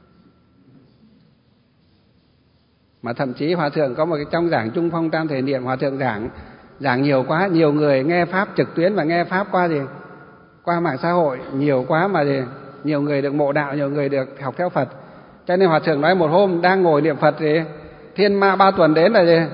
Mà thậm chí Hòa thượng có một cái trong giảng Trung Phong Tam Thể Niệm, Hòa thượng giảng giảng nhiều quá, nhiều người nghe pháp trực tuyến và nghe pháp qua gì qua mạng xã hội nhiều quá, mà gì nhiều người được mộ đạo, nhiều người được học theo Phật. Cho nên Hòa thượng nói một hôm đang ngồi niệm Phật thì thiên ma ba tuần đến là gì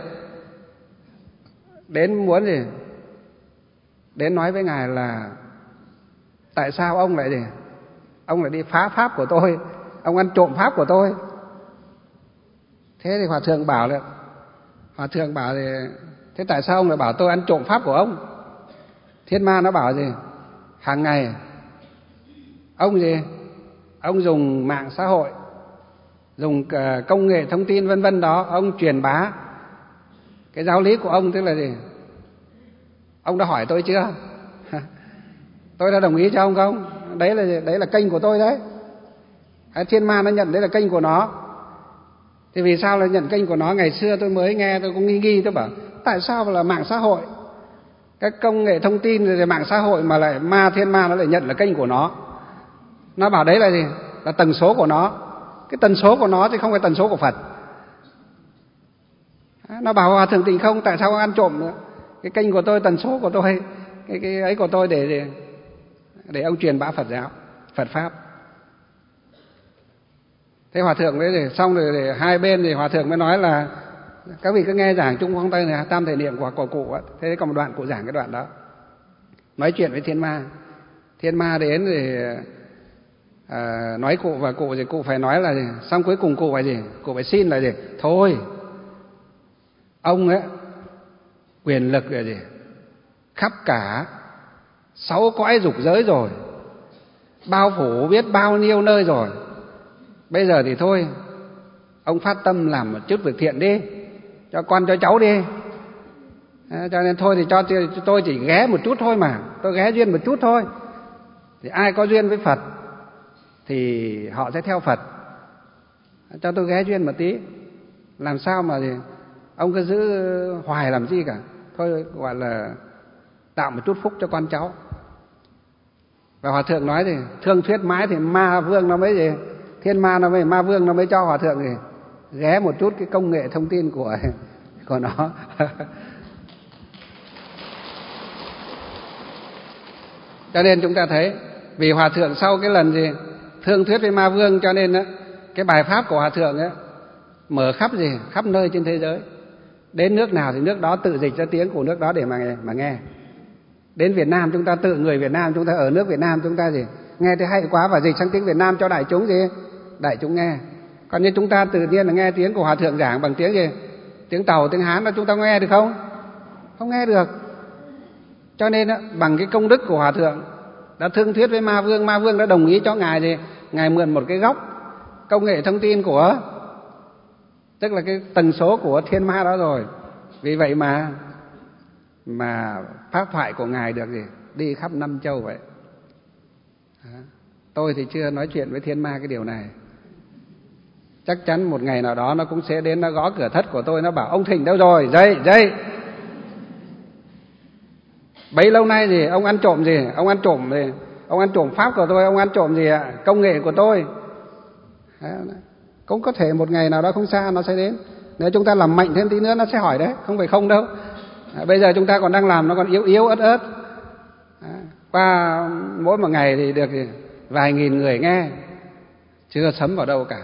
đến muốn gì đến nói với ngài là tại sao ông lại gì ông lại đi phá pháp của tôi, ông ăn trộm pháp của tôi. Thế thì Hòa thượng bảo là Hòa thượng bảo thì thế tại sao ông lại bảo tôi ăn trộm pháp của ông? Thiên ma nó bảo gì hàng ngày ông gì ông dùng mạng xã hội, dùng công nghệ thông tin vân vân đó, ông truyền bá cái giáo lý của ông. Tức là gì ông đã hỏi tôi chưa? Tôi đã đồng ý cho ông không? Đấy là đấy là kênh của tôi đấy. Thiên ma nó nhận đấy là kênh của nó. Thì vì sao là nhận kênh của nó? Ngày xưa tôi mới nghe tôi cũng nghi nghi, tôi bảo tại sao là mạng xã hội, các công nghệ thông tin rồi mạng xã hội mà lại ma thiên ma nó lại nhận là kênh của nó. Nó bảo đấy là gì? Là tần số của nó. Cái tần số của nó thì không phải tần số của Phật. Nó bảo Hòa thượng Tịnh Không tại sao ông ăn trộm nữa? Cái kênh của tôi, tần số của tôi, cái cái ấy của tôi để để, để ông truyền bá Phật giáo, Phật pháp. Thế Hòa thượng mới để xong rồi để hai bên thì Hòa thượng mới nói là các vị cứ nghe giảng Trung Phong Tây này, Tam Thể Niệm của của cụ ấy. Thế còn một đoạn cụ giảng cái đoạn đó, nói chuyện với thiên ma. Thiên ma đến thì à, nói cụ, và cụ thì cụ phải nói là gì? Xong cuối cùng cụ phải gì? Cụ phải xin là gì? Thôi, ông ấy quyền lực là gì? Khắp cả sáu cõi dục giới rồi, bao phủ biết bao nhiêu nơi rồi. Bây giờ thì thôi, ông phát tâm làm một chút việc thiện đi, cho con cho cháu đi. À, cho nên thôi thì cho tôi chỉ ghé một chút thôi mà, tôi ghé duyên một chút thôi. Thì ai có duyên với Phật thì họ sẽ theo Phật. Cho tôi ghé duyên một tí. Làm sao mà thì ông cứ giữ hoài làm gì cả. Thôi gọi là tạo một chút phúc cho con cháu. Và Hòa thượng nói thì thương thuyết mãi thì ma vương nó mới gì, thiên ma nó mới, ma vương nó mới cho Hòa thượng gì ghé một chút cái công nghệ thông tin của của nó. Cho nên chúng ta thấy vì Hòa thượng sau cái lần gì thương thuyết với ma vương, cho nên đó, cái bài pháp của Hòa thượng ấy mở khắp gì khắp nơi trên thế giới. Đến nước nào thì nước đó tự dịch ra tiếng của nước đó để mà mà nghe. Đến Việt Nam chúng ta tự người Việt Nam, chúng ta ở nước Việt Nam chúng ta gì nghe thấy hay quá và dịch sang tiếng Việt Nam cho đại chúng gì đại chúng nghe. Còn như chúng ta tự nhiên là nghe tiếng của Hòa thượng giảng bằng tiếng gì tiếng Tàu, tiếng Hán, đó chúng ta nghe được không? Không nghe được. Cho nên đó, bằng cái công đức của Hòa thượng đã thương thuyết với ma vương, ma vương đã đồng ý cho ngài thì ngài mượn một cái góc công nghệ thông tin của, tức là cái tần số của thiên ma đó rồi. Vì vậy mà mà pháp thoại của ngài được gì đi khắp năm châu vậy. Đó. Tôi thì chưa nói chuyện với thiên ma cái điều này. Chắc chắn một ngày nào đó nó cũng sẽ đến, nó gõ cửa thất của tôi, nó bảo ông Thịnh đâu rồi, dậy dậy. Bấy lâu nay gì ông ăn trộm gì, ông ăn trộm gì, ông ăn trộm pháp của tôi, ông ăn trộm gì ạ, công nghệ của tôi. Đó. Cũng có thể một ngày nào đó không xa nó sẽ đến. Nếu chúng ta làm mạnh thêm tí nữa nó sẽ hỏi đấy, không phải không đâu. À, bây giờ chúng ta còn đang làm nó còn yếu yếu ớt ớt. À, qua mỗi một ngày thì được thì vài nghìn người nghe, chưa sấm vào đâu cả.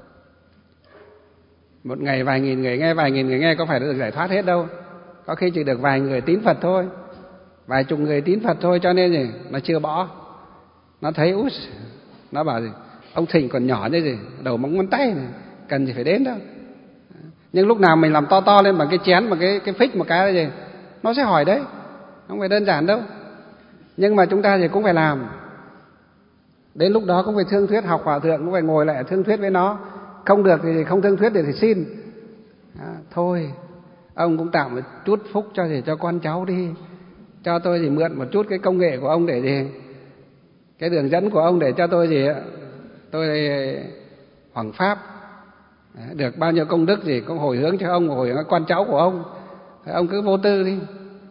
Một ngày vài nghìn người nghe, vài nghìn người nghe có phải được giải thoát hết đâu. Có khi chỉ được vài người tín Phật thôi, vài chục người tín Phật thôi. Cho nên gì nó chưa bỏ. Nó thấy út, nó bảo gì ông Thịnh còn nhỏ thế gì, đầu móng ngón tay này, cần gì phải đến đâu. Nhưng lúc nào mình làm to to lên bằng cái chén, bằng cái cái phích một cái gì, nó sẽ hỏi đấy, không phải đơn giản đâu. Nhưng mà chúng ta thì cũng phải làm. Đến lúc đó cũng phải thương thuyết, học hòa thượng cũng phải ngồi lại thương thuyết với nó. Không được thì không thương thuyết thì xin. À, thôi, ông cũng tạo một chút phúc cho gì cho con cháu đi. Cho tôi thì mượn một chút cái công nghệ của ông để gì, cái đường dẫn của ông để cho tôi gì, tôi hoằng pháp. Được bao nhiêu công đức gì cũng hồi hướng cho ông, hồi hướng con cháu của ông. Ông cứ vô tư đi.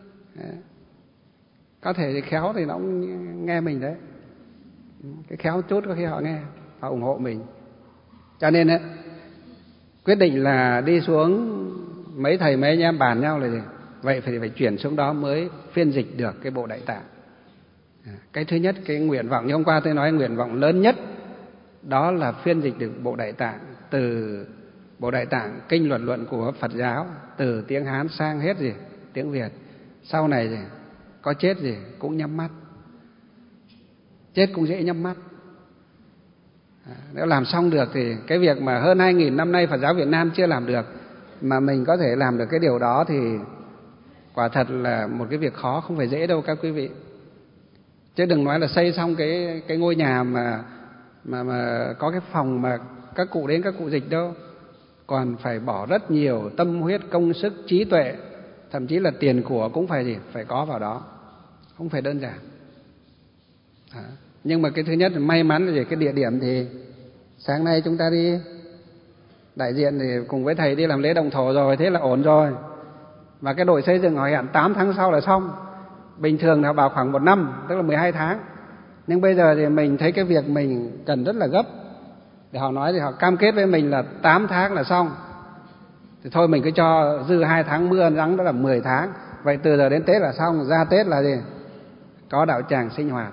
Có thể thì khéo thì nó cũng nghe mình đấy. Cái khéo chút có khi họ nghe, họ ủng hộ mình. Cho nên ấy, quyết định là đi xuống, mấy thầy mấy anh em bàn nhau là gì? Vậy phải phải chuyển xuống đó mới phiên dịch được cái bộ Đại Tạng. Cái thứ nhất, cái nguyện vọng như hôm qua tôi nói, nguyện vọng lớn nhất đó là phiên dịch được bộ Đại Tạng, từ bộ Đại Tạng kinh luận luận của Phật giáo, từ tiếng Hán sang hết gì tiếng Việt. Sau này gì có chết gì cũng nhắm mắt, chết cũng dễ nhắm mắt. Nếu làm xong được thì cái việc mà hơn hai nghìn năm nay Phật giáo Việt Nam chưa làm được, mà mình có thể làm được cái điều đó thì quả thật là một cái việc khó, không phải dễ đâu các quý vị. Chứ đừng nói là xây xong cái cái ngôi nhà mà mà mà có cái phòng mà các cụ đến các cụ dịch đâu, còn phải bỏ rất nhiều tâm huyết, công sức, trí tuệ, thậm chí là tiền của cũng phải gì phải có vào đó, không phải đơn giản. À, nhưng mà cái thứ nhất là may mắn là gì, cái địa điểm thì sáng nay chúng ta đi đại diện thì cùng với thầy đi làm lễ động thổ rồi, thế là ổn rồi. Và cái đội xây dựng họ hẹn tám tháng sau là xong. Bình thường là bảo khoảng một năm, tức là mười hai tháng. Nhưng bây giờ thì mình thấy cái việc mình cần rất là gấp. Để họ nói thì họ cam kết với mình là tám tháng là xong. Thì thôi mình cứ cho dư hai tháng mưa nắng, đó là mười tháng. Vậy từ giờ đến Tết là xong, ra Tết là gì? Có đạo tràng sinh hoạt,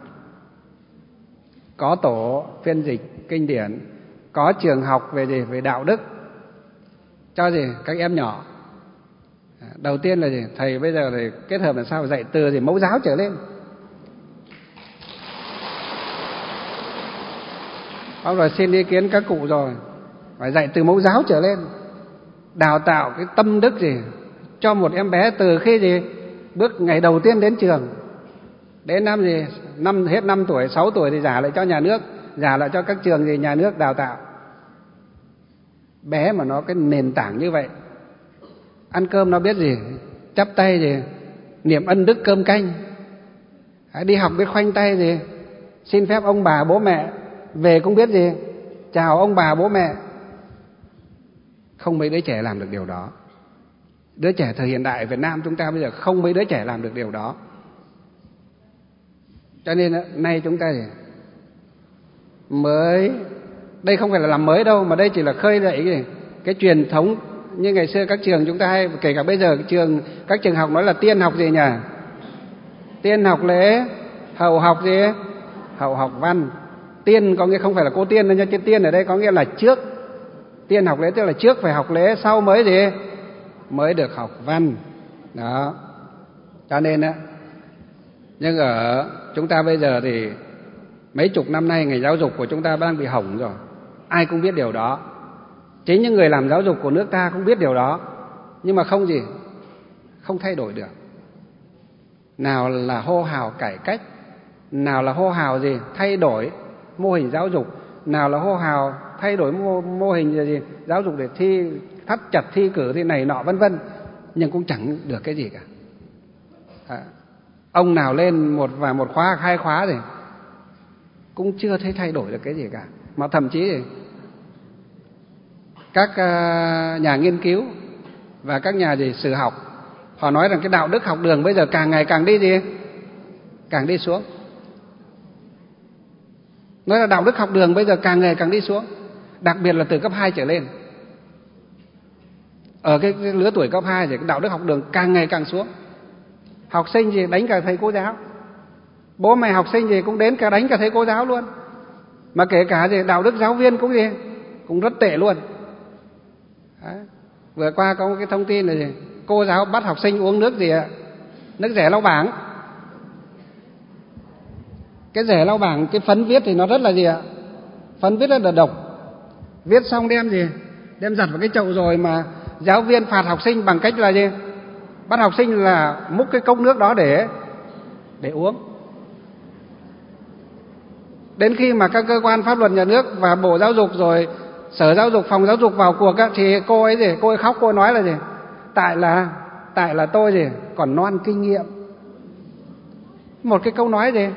có tổ phiên dịch kinh điển, có trường học về gì? Về đạo đức cho gì? Các em nhỏ. Đầu tiên là gì? Thầy bây giờ thì kết hợp làm sao dạy từ gì mẫu giáo trở lên. Ông rồi xin ý kiến các cụ rồi, phải dạy từ mẫu giáo trở lên, đào tạo cái tâm đức gì cho một em bé từ khi gì bước ngày đầu tiên đến trường, đến năm gì năm hết năm tuổi, sáu tuổi thì trả lại cho nhà nước, trả lại cho các trường gì nhà nước đào tạo. Bé mà nó cái nền tảng như vậy, ăn cơm nó biết gì chắp tay gì niệm ân đức cơm canh, đi học biết khoanh tay gì xin phép ông bà bố mẹ, về cũng biết gì chào ông bà bố mẹ. Không mấy đứa trẻ làm được điều đó. Đứa trẻ thời hiện đại Việt Nam chúng ta bây giờ không mấy đứa trẻ làm được điều đó. Cho nên nay chúng ta gì mới, đây không phải là làm mới đâu, mà đây chỉ là khơi dậy cái, cái truyền thống. Như ngày xưa các trường chúng ta hay, kể cả bây giờ cái trường, các trường học nói là tiên học gì nhỉ? Tiên học lễ, hậu học gì? Hậu học văn. Tiên có nghĩa không phải là cô tiên đâu nha, chứ tiên ở đây có nghĩa là trước. Tiên học lễ tức là trước phải học lễ, sau mới gì? Mới được học văn. Đó. Cho nên á, nhưng ở chúng ta bây giờ thì mấy chục năm nay ngành giáo dục của chúng ta đang bị hỏng rồi. Ai cũng biết điều đó. Chính những người làm giáo dục của nước ta cũng biết điều đó. Nhưng mà không gì, không thay đổi được. Nào là hô hào cải cách, nào là hô hào gì thay đổi mô hình giáo dục, nào là hô hào thay đổi mô, mô hình gì, gì giáo dục để thi thắt chặt thi cử thế này nọ vân vân, nhưng cũng chẳng được cái gì cả. À, ông nào lên một và một khóa hai khóa thì cũng chưa thấy thay đổi được cái gì cả, mà thậm chí thì các nhà nghiên cứu và các nhà gì sử học họ nói rằng cái đạo đức học đường bây giờ càng ngày càng đi gì càng đi xuống. Nói là đạo đức học đường bây giờ càng ngày càng đi xuống, đặc biệt là từ cấp hai trở lên. Ở cái, cái lứa tuổi cấp hai thì cái đạo đức học đường càng ngày càng xuống. Học sinh gì đánh cả thầy cô giáo, bố mẹ học sinh gì cũng đến cả đánh cả thầy cô giáo luôn. Mà kể cả gì đạo đức giáo viên cũng gì cũng rất tệ luôn. Đấy. Vừa qua có một cái thông tin là gì cô giáo bắt học sinh uống nước gì ạ? Nước rẻ lau bảng. Cái rẻ lau bảng, cái phấn viết thì nó rất là gì ạ? Phấn viết rất là độc. Viết xong đem gì? Đem giặt vào cái chậu rồi mà giáo viên phạt học sinh bằng cách là gì? Bắt học sinh là múc cái cốc nước đó để để uống. Đến khi mà các cơ quan pháp luật nhà nước và Bộ Giáo dục rồi Sở Giáo dục, Phòng Giáo dục vào cuộc á, thì cô ấy gì, cô ấy khóc, cô ấy nói là gì? Tại là tại là tôi gì còn non kinh nghiệm. Một cái câu nói gì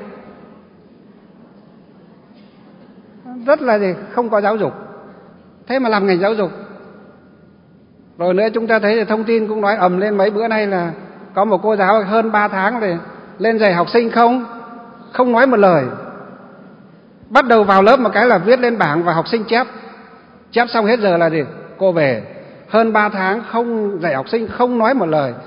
rất là gì không có giáo dục. Thế mà làm ngành giáo dục. Rồi nữa chúng ta thấy thì thông tin cũng nói ầm lên mấy bữa nay là có một cô giáo hơn ba tháng thì lên dạy học sinh không không nói một lời. Bắt đầu vào lớp một cái là viết lên bảng và học sinh chép. Chép xong hết giờ là gì? Cô về. Hơn ba tháng không dạy học sinh, không nói một lời.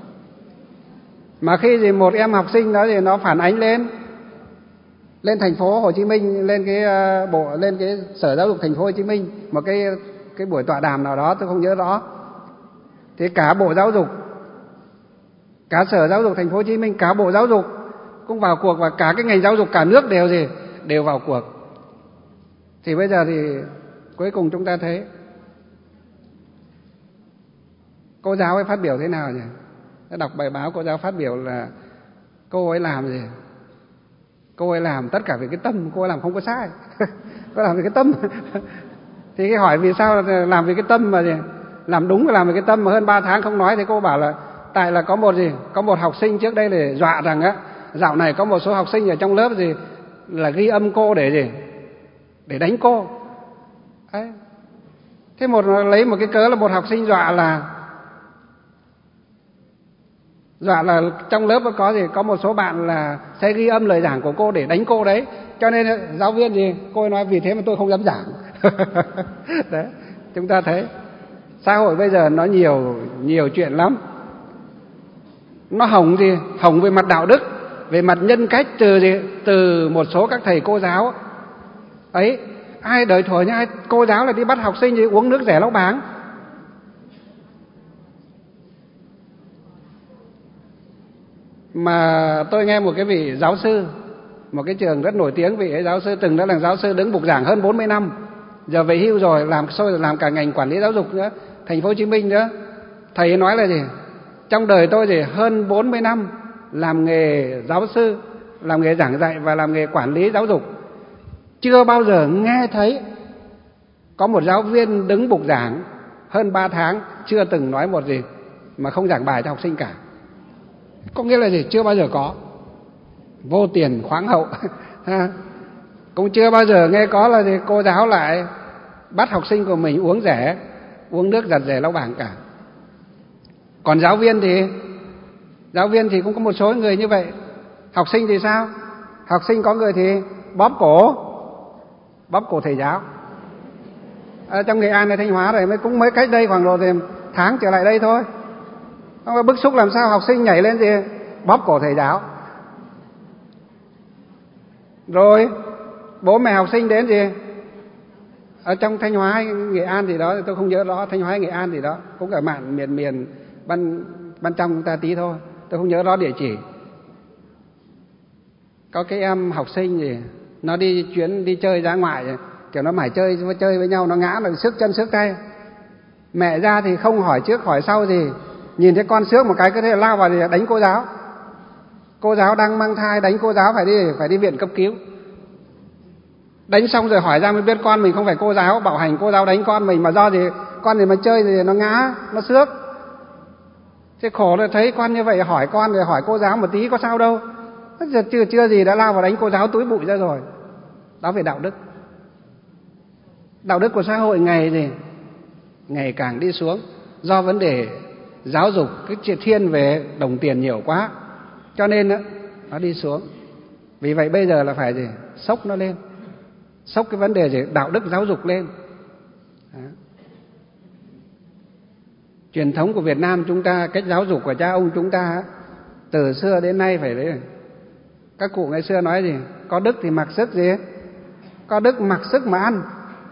Mà khi gì một em học sinh đó thì nó phản ánh lên lên thành phố Hồ Chí Minh, lên cái bộ lên cái Sở Giáo dục thành phố Hồ Chí Minh, một cái cái buổi tọa đàm nào đó tôi không nhớ rõ. Thì cả Bộ Giáo dục, cả Sở Giáo dục thành phố Hồ Chí Minh, cả Bộ Giáo dục cũng vào cuộc, và cả cái ngành giáo dục cả nước đều gì đều vào cuộc. Thì bây giờ thì cuối cùng chúng ta thấy cô giáo ấy phát biểu thế nào nhỉ? Tôi đọc bài báo cô giáo phát biểu là cô ấy làm gì? Cô ấy làm tất cả vì cái tâm, cô ấy làm không có sai. Cô làm vì cái tâm. Thì cái hỏi vì sao làm vì cái tâm mà gì? Làm đúng là làm vì cái tâm, mà hơn ba tháng không nói thì cô bảo là tại là có một gì? Có một học sinh trước đây để dọa rằng á, dạo này có một số học sinh ở trong lớp gì là ghi âm cô để gì? Để đánh cô. Đấy. Thế một lấy một cái cớ là một học sinh dọa là dọa là trong lớp có gì có một số bạn là sẽ ghi âm lời giảng của cô để đánh cô đấy, cho nên giáo viên gì cô ấy nói vì thế mà tôi không dám giảng. Đấy, chúng ta thấy xã hội bây giờ nó nhiều nhiều chuyện lắm. Nó hỏng gì hỏng về mặt đạo đức, về mặt nhân cách, từ gì từ một số các thầy cô giáo ấy. Ai đời thuở như ai cô giáo là đi bắt học sinh gì uống nước rẻ lau báng. Mà tôi nghe một cái vị giáo sư, một cái trường rất nổi tiếng, vị ấy giáo sư từng đã là giáo sư đứng bục giảng hơn bốn mươi năm, giờ về hưu rồi, làm xôi làm cả ngành quản lý giáo dục nữa, thành phố Hồ Chí Minh nữa. Thầy ấy nói là gì? Trong đời tôi thì hơn bốn mươi năm làm nghề giáo sư, làm nghề giảng dạy và làm nghề quản lý giáo dục, chưa bao giờ nghe thấy có một giáo viên đứng bục giảng hơn ba tháng chưa từng nói một gì mà không giảng bài cho học sinh cả. Có nghĩa là gì? Chưa bao giờ có. Vô tiền khoáng hậu. Cũng chưa bao giờ nghe có là gì cô giáo lại bắt học sinh của mình uống rẻ, uống nước giặt rẻ lau bảng cả. Còn giáo viên thì giáo viên thì cũng có một số người như vậy. Học sinh thì sao? Học sinh có người thì bóp cổ, bóp cổ thầy giáo. Ở trong Nghệ An hay Thanh Hóa rồi mới cũng mới cách đây khoảng độ tháng trở lại đây thôi. Ông bức xúc làm sao học sinh nhảy lên gì bóp cổ thầy giáo. Rồi bố mẹ học sinh đến gì ở trong Thanh Hóa hay Nghệ An thì đó tôi không nhớ rõ, Thanh Hóa hay Nghệ An thì đó cũng ở mạn miền miền ban ban trong chúng ta tí thôi, tôi không nhớ rõ địa chỉ. Có cái em học sinh gì nó đi chuyến đi chơi ra ngoài, kiểu nó mải chơi chơi với nhau, nó ngã rồi xước chân xước tay. Mẹ ra thì không hỏi trước hỏi sau gì, nhìn thấy con xước một cái cứ thế lao vào thì đánh cô giáo. Cô giáo đang mang thai đánh cô giáo phải đi phải đi viện cấp cứu. Đánh xong rồi hỏi ra mới biết con mình không phải cô giáo bạo hành, cô giáo đánh con mình mà do gì con thì mà chơi thì nó ngã, nó xước. Thế khổ là thấy con như vậy, hỏi con rồi hỏi cô giáo một tí có sao đâu. Giờ chưa chưa gì đã lao vào đánh cô giáo túi bụi ra rồi. Đó về đạo đức. Đạo đức của xã hội ngày gì ngày càng đi xuống do vấn đề giáo dục cái thiên về đồng tiền nhiều quá, cho nên đó, nó đi xuống. Vì vậy bây giờ là phải gì sốc nó lên, sốc cái vấn đề gì đạo đức giáo dục lên. Đó. Truyền thống của Việt Nam chúng ta, cách giáo dục của cha ông chúng ta từ xưa đến nay phải đấy. Các cụ ngày xưa nói gì có đức thì mặc sức gì có đức mặc sức mà ăn.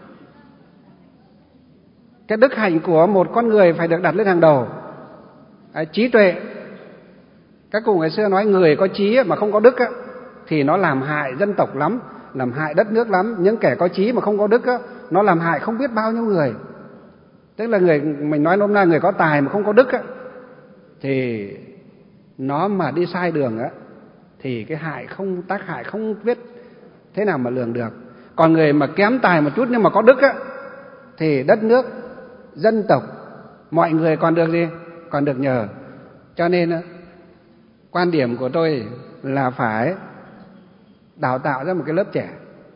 Cái đức hạnh của một con người phải được đặt lên hàng đầu. À, trí tuệ. Các cụ ngày xưa nói người có trí mà không có đức á, thì nó làm hại dân tộc lắm, làm hại đất nước lắm. Những kẻ có trí mà không có đức á, nó làm hại không biết bao nhiêu người. Tức là người mình nói nôm na người có tài mà không có đức á, thì nó mà đi sai đường á, thì cái hại không tác hại không biết thế nào mà lường được. Còn người mà kém tài một chút nhưng mà có đức á, thì đất nước, dân tộc, mọi người còn được gì? Còn được nhờ. Cho nên quan điểm của tôi là phải đào tạo ra một cái lớp trẻ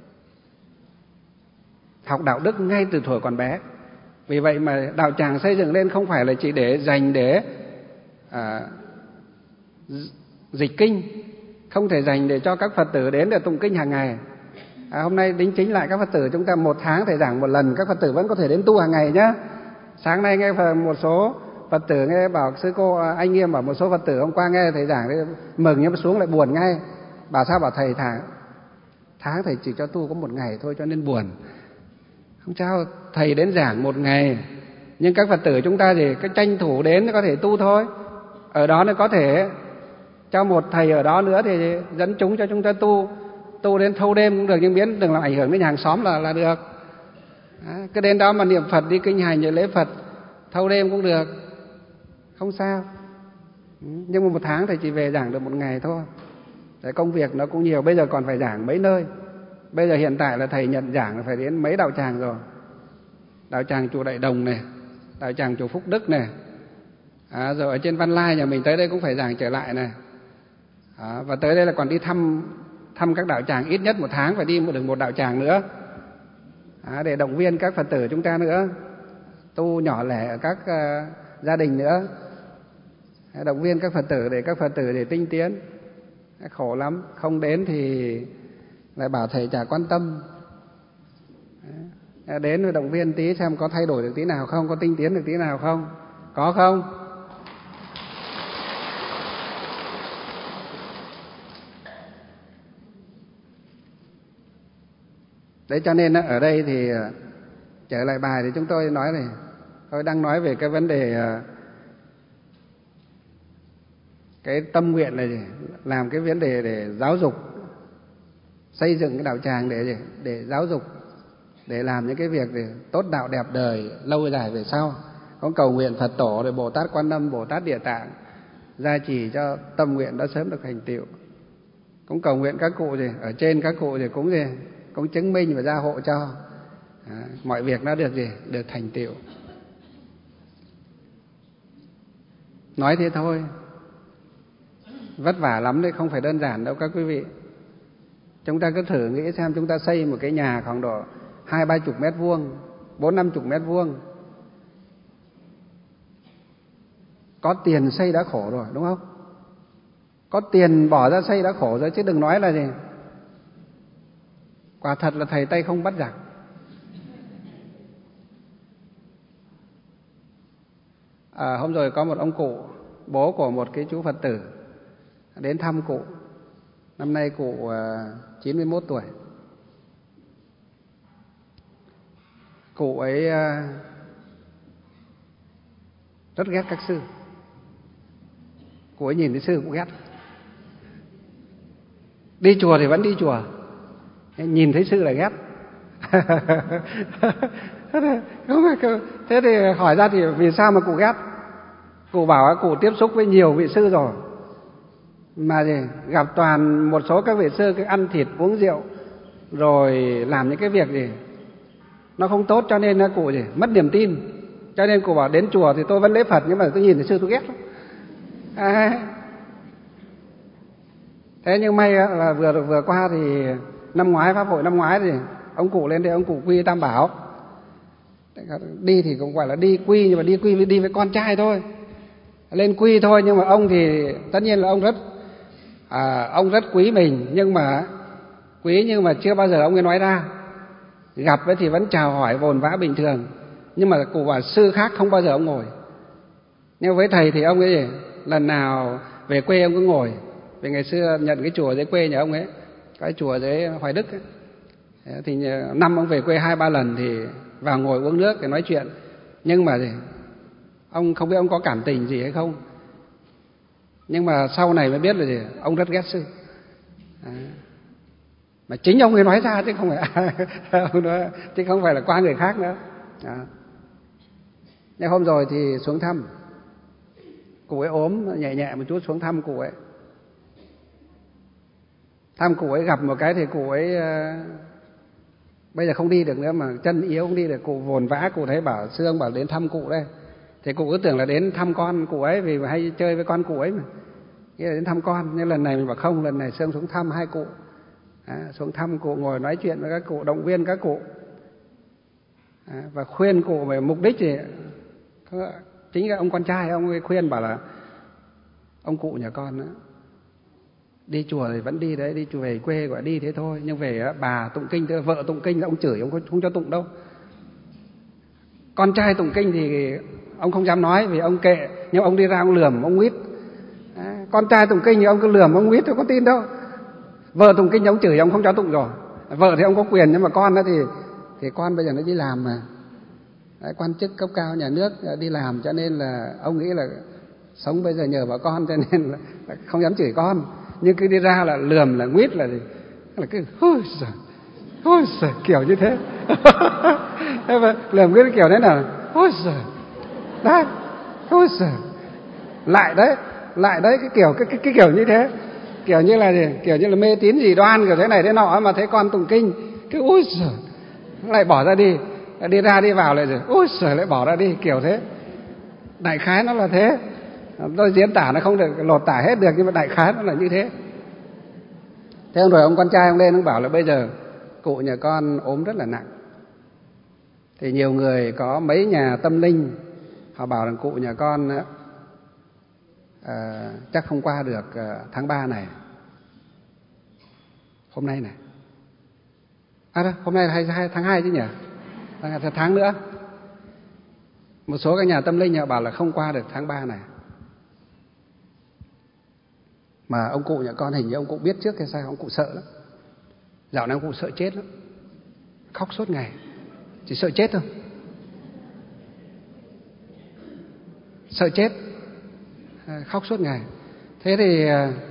học đạo đức ngay từ thuở còn bé. Vì vậy mà đạo tràng xây dựng lên không phải là chỉ để dành để à, dịch kinh, không thể dành để cho các Phật tử đến để tụng kinh hàng ngày. À, hôm nay đính chính lại các Phật tử chúng ta một tháng thầy giảng một lần, các Phật tử vẫn có thể đến tu hàng ngày nhé. Sáng nay nghe một số Phật tử nghe bảo sư cô anh Nghiêm bảo một số Phật tử hôm qua nghe thầy giảng mừng nhưng mà xuống lại buồn ngay. Bảo sao? Bảo thầy tháng tháng thầy chỉ cho tu có một ngày thôi cho nên buồn. Không sao, thầy đến giảng một ngày nhưng các Phật tử chúng ta thì cái tranh thủ đến có thể tu thôi. Ở đó nó có thể cho một thầy ở đó nữa thì dẫn chúng cho chúng ta tu, tu đến thâu đêm cũng được, nhưng biến đừng làm ảnh hưởng đến nhà hàng xóm là là được. À, cứ đến đó mà niệm Phật, đi kinh hành, lễ Phật, thâu đêm cũng được, không sao. Nhưng mà một tháng thầy chỉ về giảng được một ngày thôi. Để công việc nó cũng nhiều, bây giờ còn phải giảng mấy nơi. Bây giờ hiện tại là thầy nhận giảng là phải đến mấy đạo tràng rồi. Đạo tràng chùa Đại Đồng này, đạo tràng chùa Phúc Đức này, à, rồi ở trên Văn Lai nhà mình tới đây cũng phải giảng trở lại này. À, và tới đây là còn đi thăm thăm các đạo tràng, ít nhất một tháng phải đi được một đạo tràng nữa, à, để động viên các Phật tử chúng ta nữa, tu nhỏ lẻ ở các uh, gia đình nữa, à, động viên các Phật tử để các Phật tử để tinh tiến. Khổ lắm, không đến thì lại bảo thầy chả quan tâm. À, đến rồi động viên tí xem có thay đổi được tí nào không, có tinh tiến được tí nào không, có không? Đấy, cho nên ở đây thì trở lại bài thì chúng tôi nói này, tôi đang nói về cái vấn đề cái tâm nguyện này, làm cái vấn đề để giáo dục, xây dựng cái đạo tràng để để giáo dục, để làm những cái việc để tốt đạo đẹp đời lâu dài về sau. Có cầu nguyện Phật tổ rồi Bồ Tát Quan Âm, Bồ Tát Địa Tạng gia trì cho tâm nguyện đó sớm được thành tựu. Cũng cầu nguyện các cụ gì ở trên, các cụ gì cũng gì cũng chứng minh và gia hộ cho à, mọi việc nó được gì được thành tựu. Nói thế thôi, vất vả lắm đấy, không phải đơn giản đâu các quý vị. Chúng ta cứ thử nghĩ xem, chúng ta xây một cái nhà khoảng độ hai ba chục mét vuông, bốn năm chục mét vuông, có tiền xây đã khổ rồi đúng không? Có tiền bỏ ra xây đã khổ rồi chứ đừng nói là gì. Quả thật là thầy tay không bắt giặc. À, hôm rồi có một ông cụ, bố của một cái chú Phật tử đến thăm cụ. Năm nay cụ uh, chín mươi mốt tuổi. Cụ ấy uh, rất ghét các sư. Cụ ấy nhìn thấy sư cũng ghét. Đi chùa thì vẫn đi chùa, nhìn thấy sư là ghét. Thế thì hỏi ra thì vì sao mà cụ ghét? Cụ bảo cụ tiếp xúc với nhiều vị sư rồi, mà gì gặp toàn một số các vị sư cứ ăn thịt uống rượu rồi làm những cái việc gì nó không tốt, cho nên cụ gì mất niềm tin. Cho nên cụ bảo đến chùa thì tôi vẫn lễ Phật, nhưng mà tôi nhìn thấy sư tôi ghét lắm. À, thế nhưng may là vừa vừa qua thì năm ngoái, pháp hội năm ngoái thì ông cụ lên đây, ông cụ quy Tam Bảo. Đi thì cũng gọi là đi quy, nhưng mà đi quy đi với con trai thôi, lên quy thôi. Nhưng mà ông thì tất nhiên là ông rất à, ông rất quý mình, nhưng mà quý nhưng mà chưa bao giờ ông ấy nói ra. Gặp ấy thì vẫn chào hỏi vồn vã bình thường, nhưng mà cụ bảo sư khác không bao giờ ông ngồi. Nhưng với thầy thì ông ấy gì, lần nào về quê ông cứ ngồi. Vì ngày xưa nhận cái chùa dưới quê nhà ông ấy, cái chùa dưới Hoài Đức ấy, thì năm ông về quê hai ba lần thì vào ngồi uống nước để nói chuyện. Nhưng mà gì, ông không biết ông có cảm tình gì hay không, nhưng mà sau này mới biết là gì, ông rất ghét sư. À, mà chính ông ấy nói ra chứ không phải ông nói, chứ không phải là qua người khác nữa. À, nhưng hôm rồi thì xuống thăm cụ ấy, ốm nhẹ nhẹ một chút, xuống thăm cụ ấy. Thăm cụ ấy, gặp một cái thì cụ ấy uh, bây giờ không đi được nữa, mà chân yếu không đi được. Cụ vồn vã, cụ thấy bảo sư ông bảo đến thăm cụ đây. Thì cụ cứ tưởng là đến thăm con cụ ấy, vì hay chơi với con cụ ấy mà, nghĩa là đến thăm con. Nhưng lần này mình bảo không, lần này sư ông xuống thăm hai cụ. À, xuống thăm cụ, ngồi nói chuyện với các cụ, động viên các cụ, à, và khuyên cụ về mục đích gì. Chính là ông con trai ông ấy khuyên bảo là ông cụ nhà con đó, đi chùa thì vẫn đi đấy, đi chùa về quê gọi đi thế thôi, nhưng về bà tụng kinh, tức vợ tụng kinh, ông chửi, ông không cho tụng đâu. Con trai tụng kinh thì ông không dám nói vì ông kệ, nhưng ông đi ra ông lườm, ông nguyết. À, con trai tụng kinh thì ông cứ lườm, ông nguyết, tôi có tin đâu. Vợ tụng kinh ông chửi, ông không cho tụng rồi. Vợ thì ông có quyền, nhưng mà con đó thì thì con bây giờ nó đi làm mà. Đấy, quan chức cấp cao nhà nước đi làm, cho nên là ông nghĩ là sống bây giờ nhờ vào con, cho nên là không dám chửi con. Nhưng cứ đi ra là lườm, là nguyết, là gì, là cứ ôi giời, ôi giời, kiểu như thế. Lườm cái kiểu thế nào, ôi giời, đấy, ôi giời, lại đấy, lại đấy, cái kiểu cái, cái, cái kiểu như thế, kiểu như là gì, kiểu như là mê tín dị đoan kiểu thế này thế nọ, mà thấy con tụng kinh cái ôi giời, lại bỏ ra đi, đi ra đi vào lại rồi ôi giời, lại bỏ ra đi, kiểu thế. Đại khái nó là thế. Tôi diễn tả nó không được lột tả hết được, nhưng mà đại khái nó là như thế. Thế rồi ông con trai ông lên ông bảo là bây giờ cụ nhà con ốm rất là nặng. Thì nhiều người có mấy nhà tâm linh họ bảo rằng cụ nhà con à, chắc không qua được à, tháng ba này, hôm nay này. À đâu, hôm nay là tháng hai chứ nhỉ? Tháng, tháng nữa. Một số các nhà tâm linh họ bảo là không qua được tháng ba này. Mà ông cụ nhà con hình như ông cụ biết trước hay sao, ông cụ sợ lắm. Dạo này ông cụ sợ chết lắm, khóc suốt ngày, chỉ sợ chết thôi, sợ chết, khóc suốt ngày. Thế thì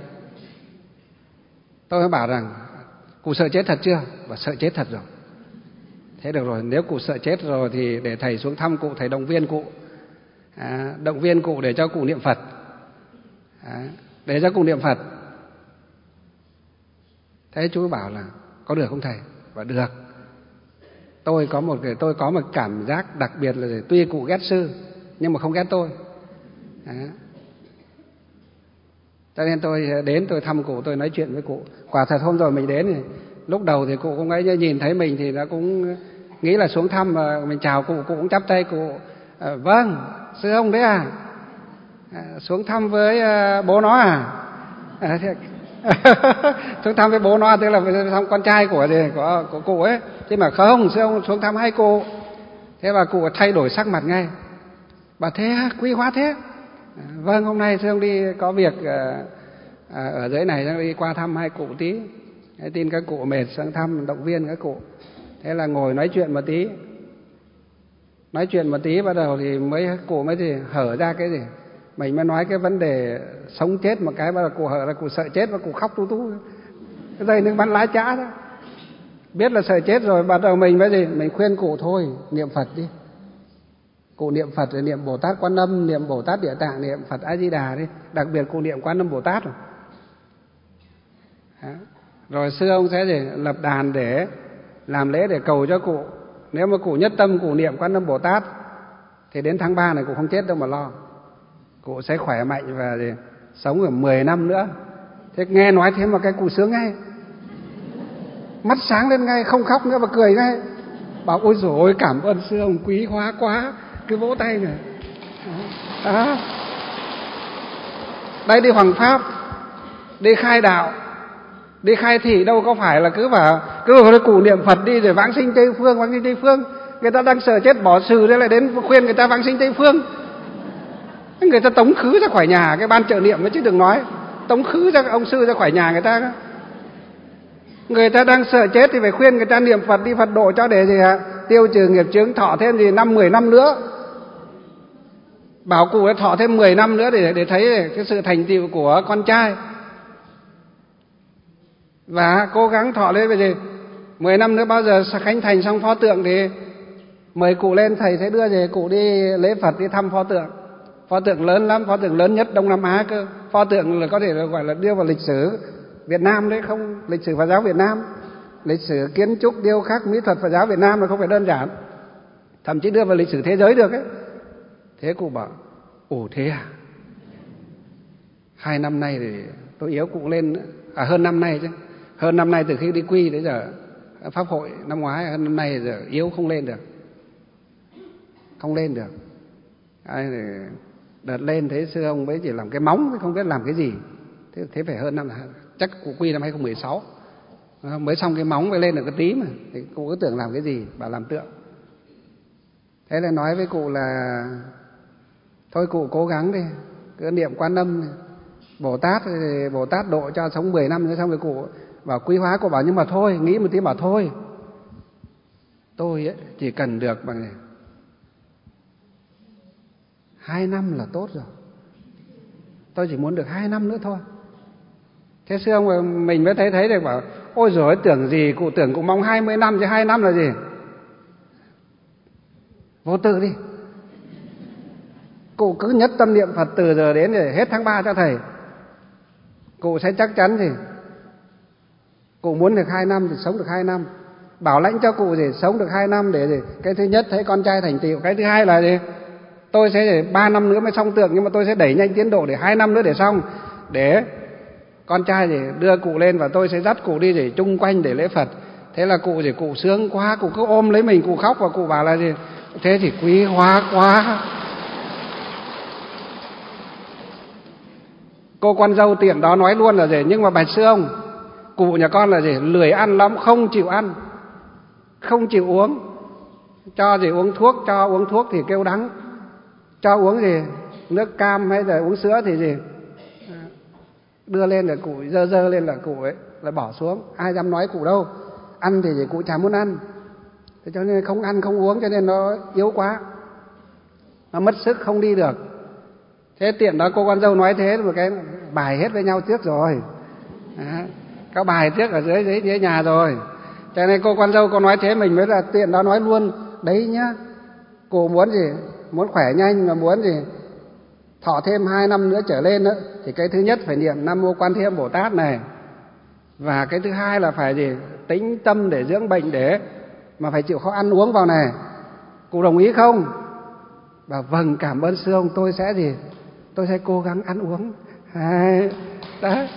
tôi mới bảo rằng cụ sợ chết thật chưa? Và sợ chết thật rồi. Thế được rồi, nếu cụ sợ chết rồi thì để thầy xuống thăm cụ, thầy động viên cụ, à, động viên cụ để cho cụ niệm Phật, à, để cho cụ niệm Phật. Thế chú bảo là có được không thầy? Và được. Tôi có một cái tôi có một cảm giác đặc biệt là tuy cụ ghét sư nhưng mà không ghét tôi. À. Cho nên tôi đến tôi thăm cụ, tôi nói chuyện với cụ. Quả thật hôm rồi mình đến thì lúc đầu thì cụ cũng ấy, nhìn thấy mình thì nó cũng nghĩ là xuống thăm mà mình chào cụ, cụ cũng chắp tay cụ. À, vâng, sư ông đấy à? À, xuống thăm với uh, bố nó à? À thế, xuống thăm với bố nó, tức là thăm con trai của gì của, của cụ ấy. Chứ mà không, sư ông xuống thăm hai cụ. Thế mà cụ thay đổi sắc mặt ngay. Bà thế quý hóa thế. À, vâng, hôm nay sư ông đi có việc à, à, ở dưới này, đi qua thăm hai cụ tí. Thế tin các cụ mệt sang thăm, động viên các cụ. Thế là ngồi nói chuyện một tí. Nói chuyện một tí bắt đầu thì mấy cụ mới thì hở ra cái gì. Mình mới nói cái vấn đề sống chết một cái, bắt đầu cụ hở ra, cụ sợ chết và cụ khóc tú tú. Cái dây nước bắn lá chã đó. Biết là sợ chết rồi, bắt đầu mình mới gì, mình khuyên cụ thôi, niệm Phật đi. Cụ niệm Phật rồi niệm Bồ Tát Quan Âm, niệm Bồ Tát Địa Tạng, niệm Phật A Di Đà đi. Đặc biệt cụ niệm Quan Âm Bồ Tát rồi. Đó. Rồi sư ông sẽ gì, lập đàn để làm lễ để cầu cho cụ. Nếu mà cụ nhất tâm cụ niệm Quan Âm Bồ Tát thì đến tháng ba này cụ không chết đâu mà lo. Cụ sẽ khỏe mạnh và gì, sống ở mười năm nữa. Thế nghe nói thế mà cái cụ sướng ngay, mắt sáng lên ngay, không khóc nữa mà cười ngay. Bảo ôi dồi ôi, cảm ơn sư ông quý hóa quá, cứ vỗ tay này. Đó. Đây đi hoằng pháp, đi khai đạo, đi khai thị, đâu có phải là cứ vào cứ vào cụ niệm Phật đi rồi vãng sinh Tây Phương, vãng sinh Tây Phương. Người ta đang sợ chết bỏ xừ thế lại đến khuyên người ta vãng sinh Tây Phương. Người ta tống khứ ra khỏi nhà cái ban trợ niệm ấy chứ đừng nói. Tống khứ ra ông sư ra khỏi nhà người ta. Người ta đang sợ chết thì phải khuyên người ta niệm Phật, đi Phật độ cho để gì ạ? Tiêu trừ nghiệp chướng, thọ thêm gì năm mười năm nữa. Bảo cụ ấy thọ thêm mười năm nữa để để thấy cái sự thành tựu của con trai. Và cố gắng thọ lên về gì? mười năm nữa bao giờ khánh thành xong pho tượng thì mời cụ lên, thầy sẽ đưa về cụ đi lễ Phật, đi thăm pho tượng. Pho tượng lớn lắm, pho tượng lớn nhất Đông Nam Á cơ. Pho tượng là có thể là gọi là đưa vào lịch sử Việt Nam đấy, không lịch sử Phật giáo Việt Nam, lịch sử kiến trúc, điêu khắc, mỹ thuật Phật giáo Việt Nam là không phải đơn giản, thậm chí đưa vào lịch sử thế giới được ấy. Thế cụ bảo, ồ thế à? Hai năm nay thì tôi yếu cụ lên, à hơn năm nay chứ, hơn năm nay từ khi đi quy đến giờ, pháp hội năm ngoái, hơn năm nay giờ yếu không lên được, không lên được. Ai thì đợt lên thế sư ông mới chỉ làm cái móng, không biết làm cái gì. Thế, thế phải hơn năm, chắc cụ quy năm hai không một sáu, mới xong cái móng mới lên được cái tí mà. Thì cụ cứ tưởng làm cái gì, bảo làm tượng. Thế là nói với cụ là thôi cụ cố gắng đi, cứ niệm Quan Âm, Bồ Tát thì Bồ Tát độ cho sống mười năm nữa. Xong rồi cụ bảo quý hóa, cụ bảo nhưng mà thôi, nghĩ một tí bảo thôi, tôi ấy, chỉ cần được bằng này hai năm là tốt rồi, tôi chỉ muốn được hai năm nữa thôi. Thế xưa ông mình mới thấy thấy được bảo ôi giời, tưởng gì, cụ tưởng cụ mong hai mươi năm chứ hai năm là gì, vô tư đi. Cụ cứ nhất tâm niệm Phật từ giờ đến để hết tháng ba cho thầy, cụ sẽ chắc chắn gì. Cụ muốn được hai năm thì sống được hai năm. Bảo lãnh cho cụ gì, sống được hai năm để gì? Cái thứ nhất thấy con trai thành tựu, cái thứ hai là gì? Tôi sẽ để ba năm nữa mới xong tượng, nhưng mà tôi sẽ đẩy nhanh tiến độ để hai năm nữa để xong, để con trai gì đưa cụ lên và tôi sẽ dắt cụ đi gì chung quanh để lễ Phật. Thế là cụ gì cụ sướng quá, cụ cứ ôm lấy mình, cụ khóc và cụ bảo là gì? Thế thì quý hóa quá. Cô con dâu tiện đó nói luôn là gì? Nhưng mà bạch sư ông, cụ nhà con là gì? Lười ăn lắm, không chịu ăn, không chịu uống. Cho gì uống thuốc, cho uống thuốc thì kêu đắng. Cho uống gì? Nước cam hay là uống sữa thì gì? Đưa lên là cụ dơ dơ lên là cụ ấy là bỏ xuống. Ai dám nói cụ đâu. Ăn thì cụ chả muốn ăn. Thế cho nên không ăn không uống cho nên nó yếu quá, nó mất sức không đi được. Thế tiện đó cô con dâu nói thế, một cái bài hết với nhau trước rồi. À, có bài trước ở dưới dưới dưới nhà rồi. Cho nên cô con dâu cô nói thế mình mới là tiện đó nói luôn. Đấy nhá, cô muốn gì? Muốn khỏe nhanh mà muốn gì? Thọ thêm hai năm nữa trở lên đó, thì cái thứ nhất phải niệm Nam Mô Quan Thế Âm Bồ Tát này. Và cái thứ hai là phải gì? Tĩnh tâm để dưỡng bệnh, để mà phải chịu khó ăn uống vào này. Cụ đồng ý không? Và vâng, cảm ơn sư ông, tôi sẽ gì? Tôi sẽ cố gắng ăn uống. À, đấy.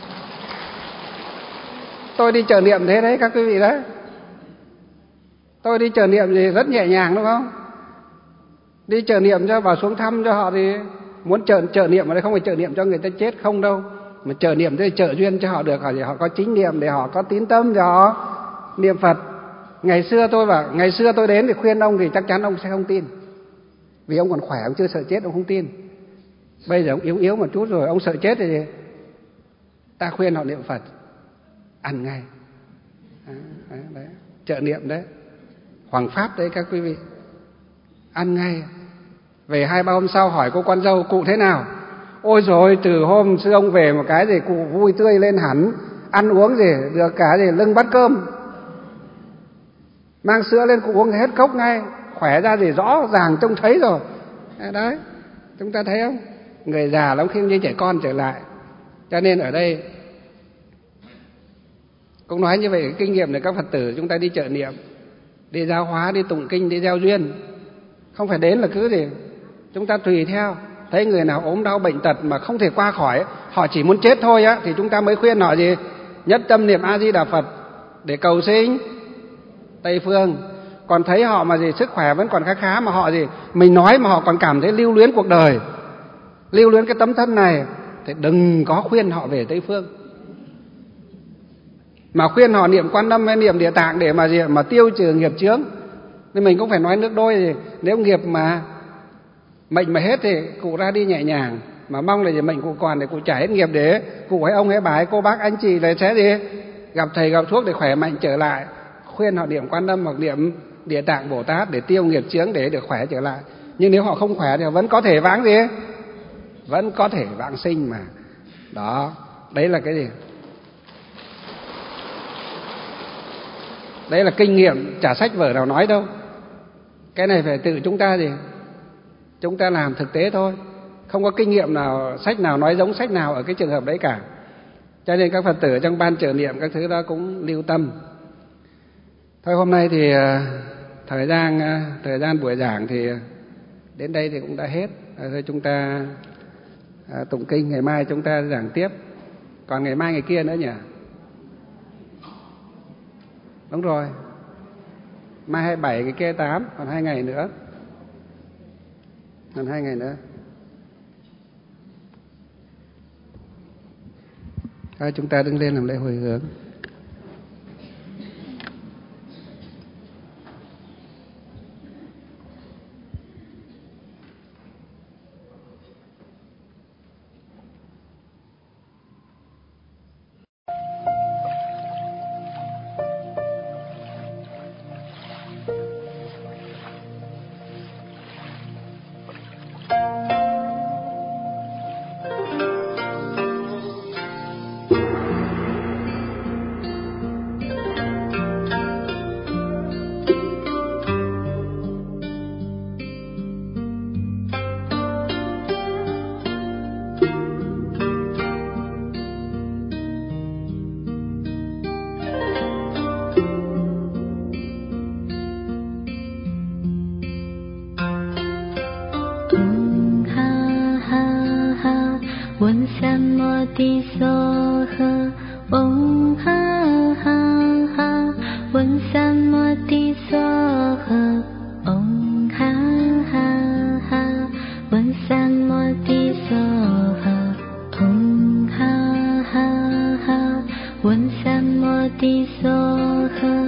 Tôi đi chợ niệm thế đấy các quý vị đấy. Tôi đi chợ niệm gì rất nhẹ nhàng đúng không? Đi chợ niệm cho vào xuống thăm cho họ thì muốn chợ chợ niệm ở đây không phải chợ niệm cho người ta chết không đâu, mà chợ niệm thì chợ duyên cho họ được, họ có chính niệm để họ có tín tâm để họ niệm Phật. Ngày xưa tôi bảo, ngày xưa tôi đến thì khuyên ông thì chắc chắn ông sẽ không tin, vì ông còn khỏe, ông chưa sợ chết, ông không tin. Bây giờ ông yếu yếu một chút rồi, ông sợ chết thì gì? Ta khuyên họ niệm Phật, ăn ngay. Đấy, đấy, đấy. Chợ niệm đấy, Hoàng Pháp đấy các quý vị, ăn ngay. Về hai ba hôm sau hỏi cô con dâu cụ thế nào? Ôi rồi từ hôm sư ông về một cái gì cụ vui tươi lên hẳn, ăn uống gì được cả gì lưng bát cơm, mang sữa lên cụ uống hết cốc ngay, khỏe ra gì rõ ràng trông thấy rồi. Đấy, chúng ta thấy không? Người già lắm khi như trẻ con trở lại. Cho nên ở đây cũng nói như vậy, cái kinh nghiệm để các Phật tử chúng ta đi chợ niệm, đi giáo hóa, đi tụng kinh, đi gieo duyên, không phải đến là cứ gì chúng ta tùy theo. Thấy người nào ốm đau bệnh tật mà không thể qua khỏi, họ chỉ muốn chết thôi á, thì chúng ta mới khuyên họ gì? Nhất tâm niệm A Di Đà Phật để cầu sinh Tây phương. Còn thấy họ mà gì sức khỏe vẫn còn khá khá mà họ gì mình nói mà họ còn cảm thấy lưu luyến cuộc đời, lưu luyến cái tấm thân này, thì đừng có khuyên họ về Tây phương. Mà khuyên họ niệm Quan Âm hay niệm Địa Tạng để mà gì mà tiêu trừ nghiệp chướng. Nên mình cũng phải nói nước đôi gì, nếu nghiệp mà mệnh mà hết thì cụ ra đi nhẹ nhàng, mà mong là gì mệnh cụ còn để cụ trả hết nghiệp, để cụ hay ông hay bà hay cô bác anh chị là sẽ gì gặp thầy gặp thuốc để khỏe mạnh trở lại. Khuyên họ niệm Quan Âm hoặc niệm Địa Tạng Bồ Tát để tiêu nghiệp chướng, để được khỏe trở lại. Nhưng nếu họ không khỏe thì vẫn có thể vãng gì, vẫn có thể vãng sinh mà. Đó, đấy là cái gì? Đấy là kinh nghiệm, chả sách vở nào nói đâu. Cái này phải tự chúng ta gì chúng ta làm thực tế thôi. Không có kinh nghiệm nào, sách nào nói giống sách nào ở cái trường hợp đấy cả. Cho nên các Phật tử trong ban trợ niệm các thứ đó cũng lưu tâm. Thôi hôm nay thì thời gian thời gian buổi giảng thì đến đây thì cũng đã hết. Thôi chúng ta à, tụng kinh, ngày mai chúng ta giảng tiếp. Còn ngày mai ngày kia nữa nhỉ? Đúng rồi. Mai hai mươi bảy, ngày kia tám, còn hai ngày nữa. Còn hai ngày nữa. Thôi chúng ta đứng lên làm lễ hồi hướng. One Sam Modi Soha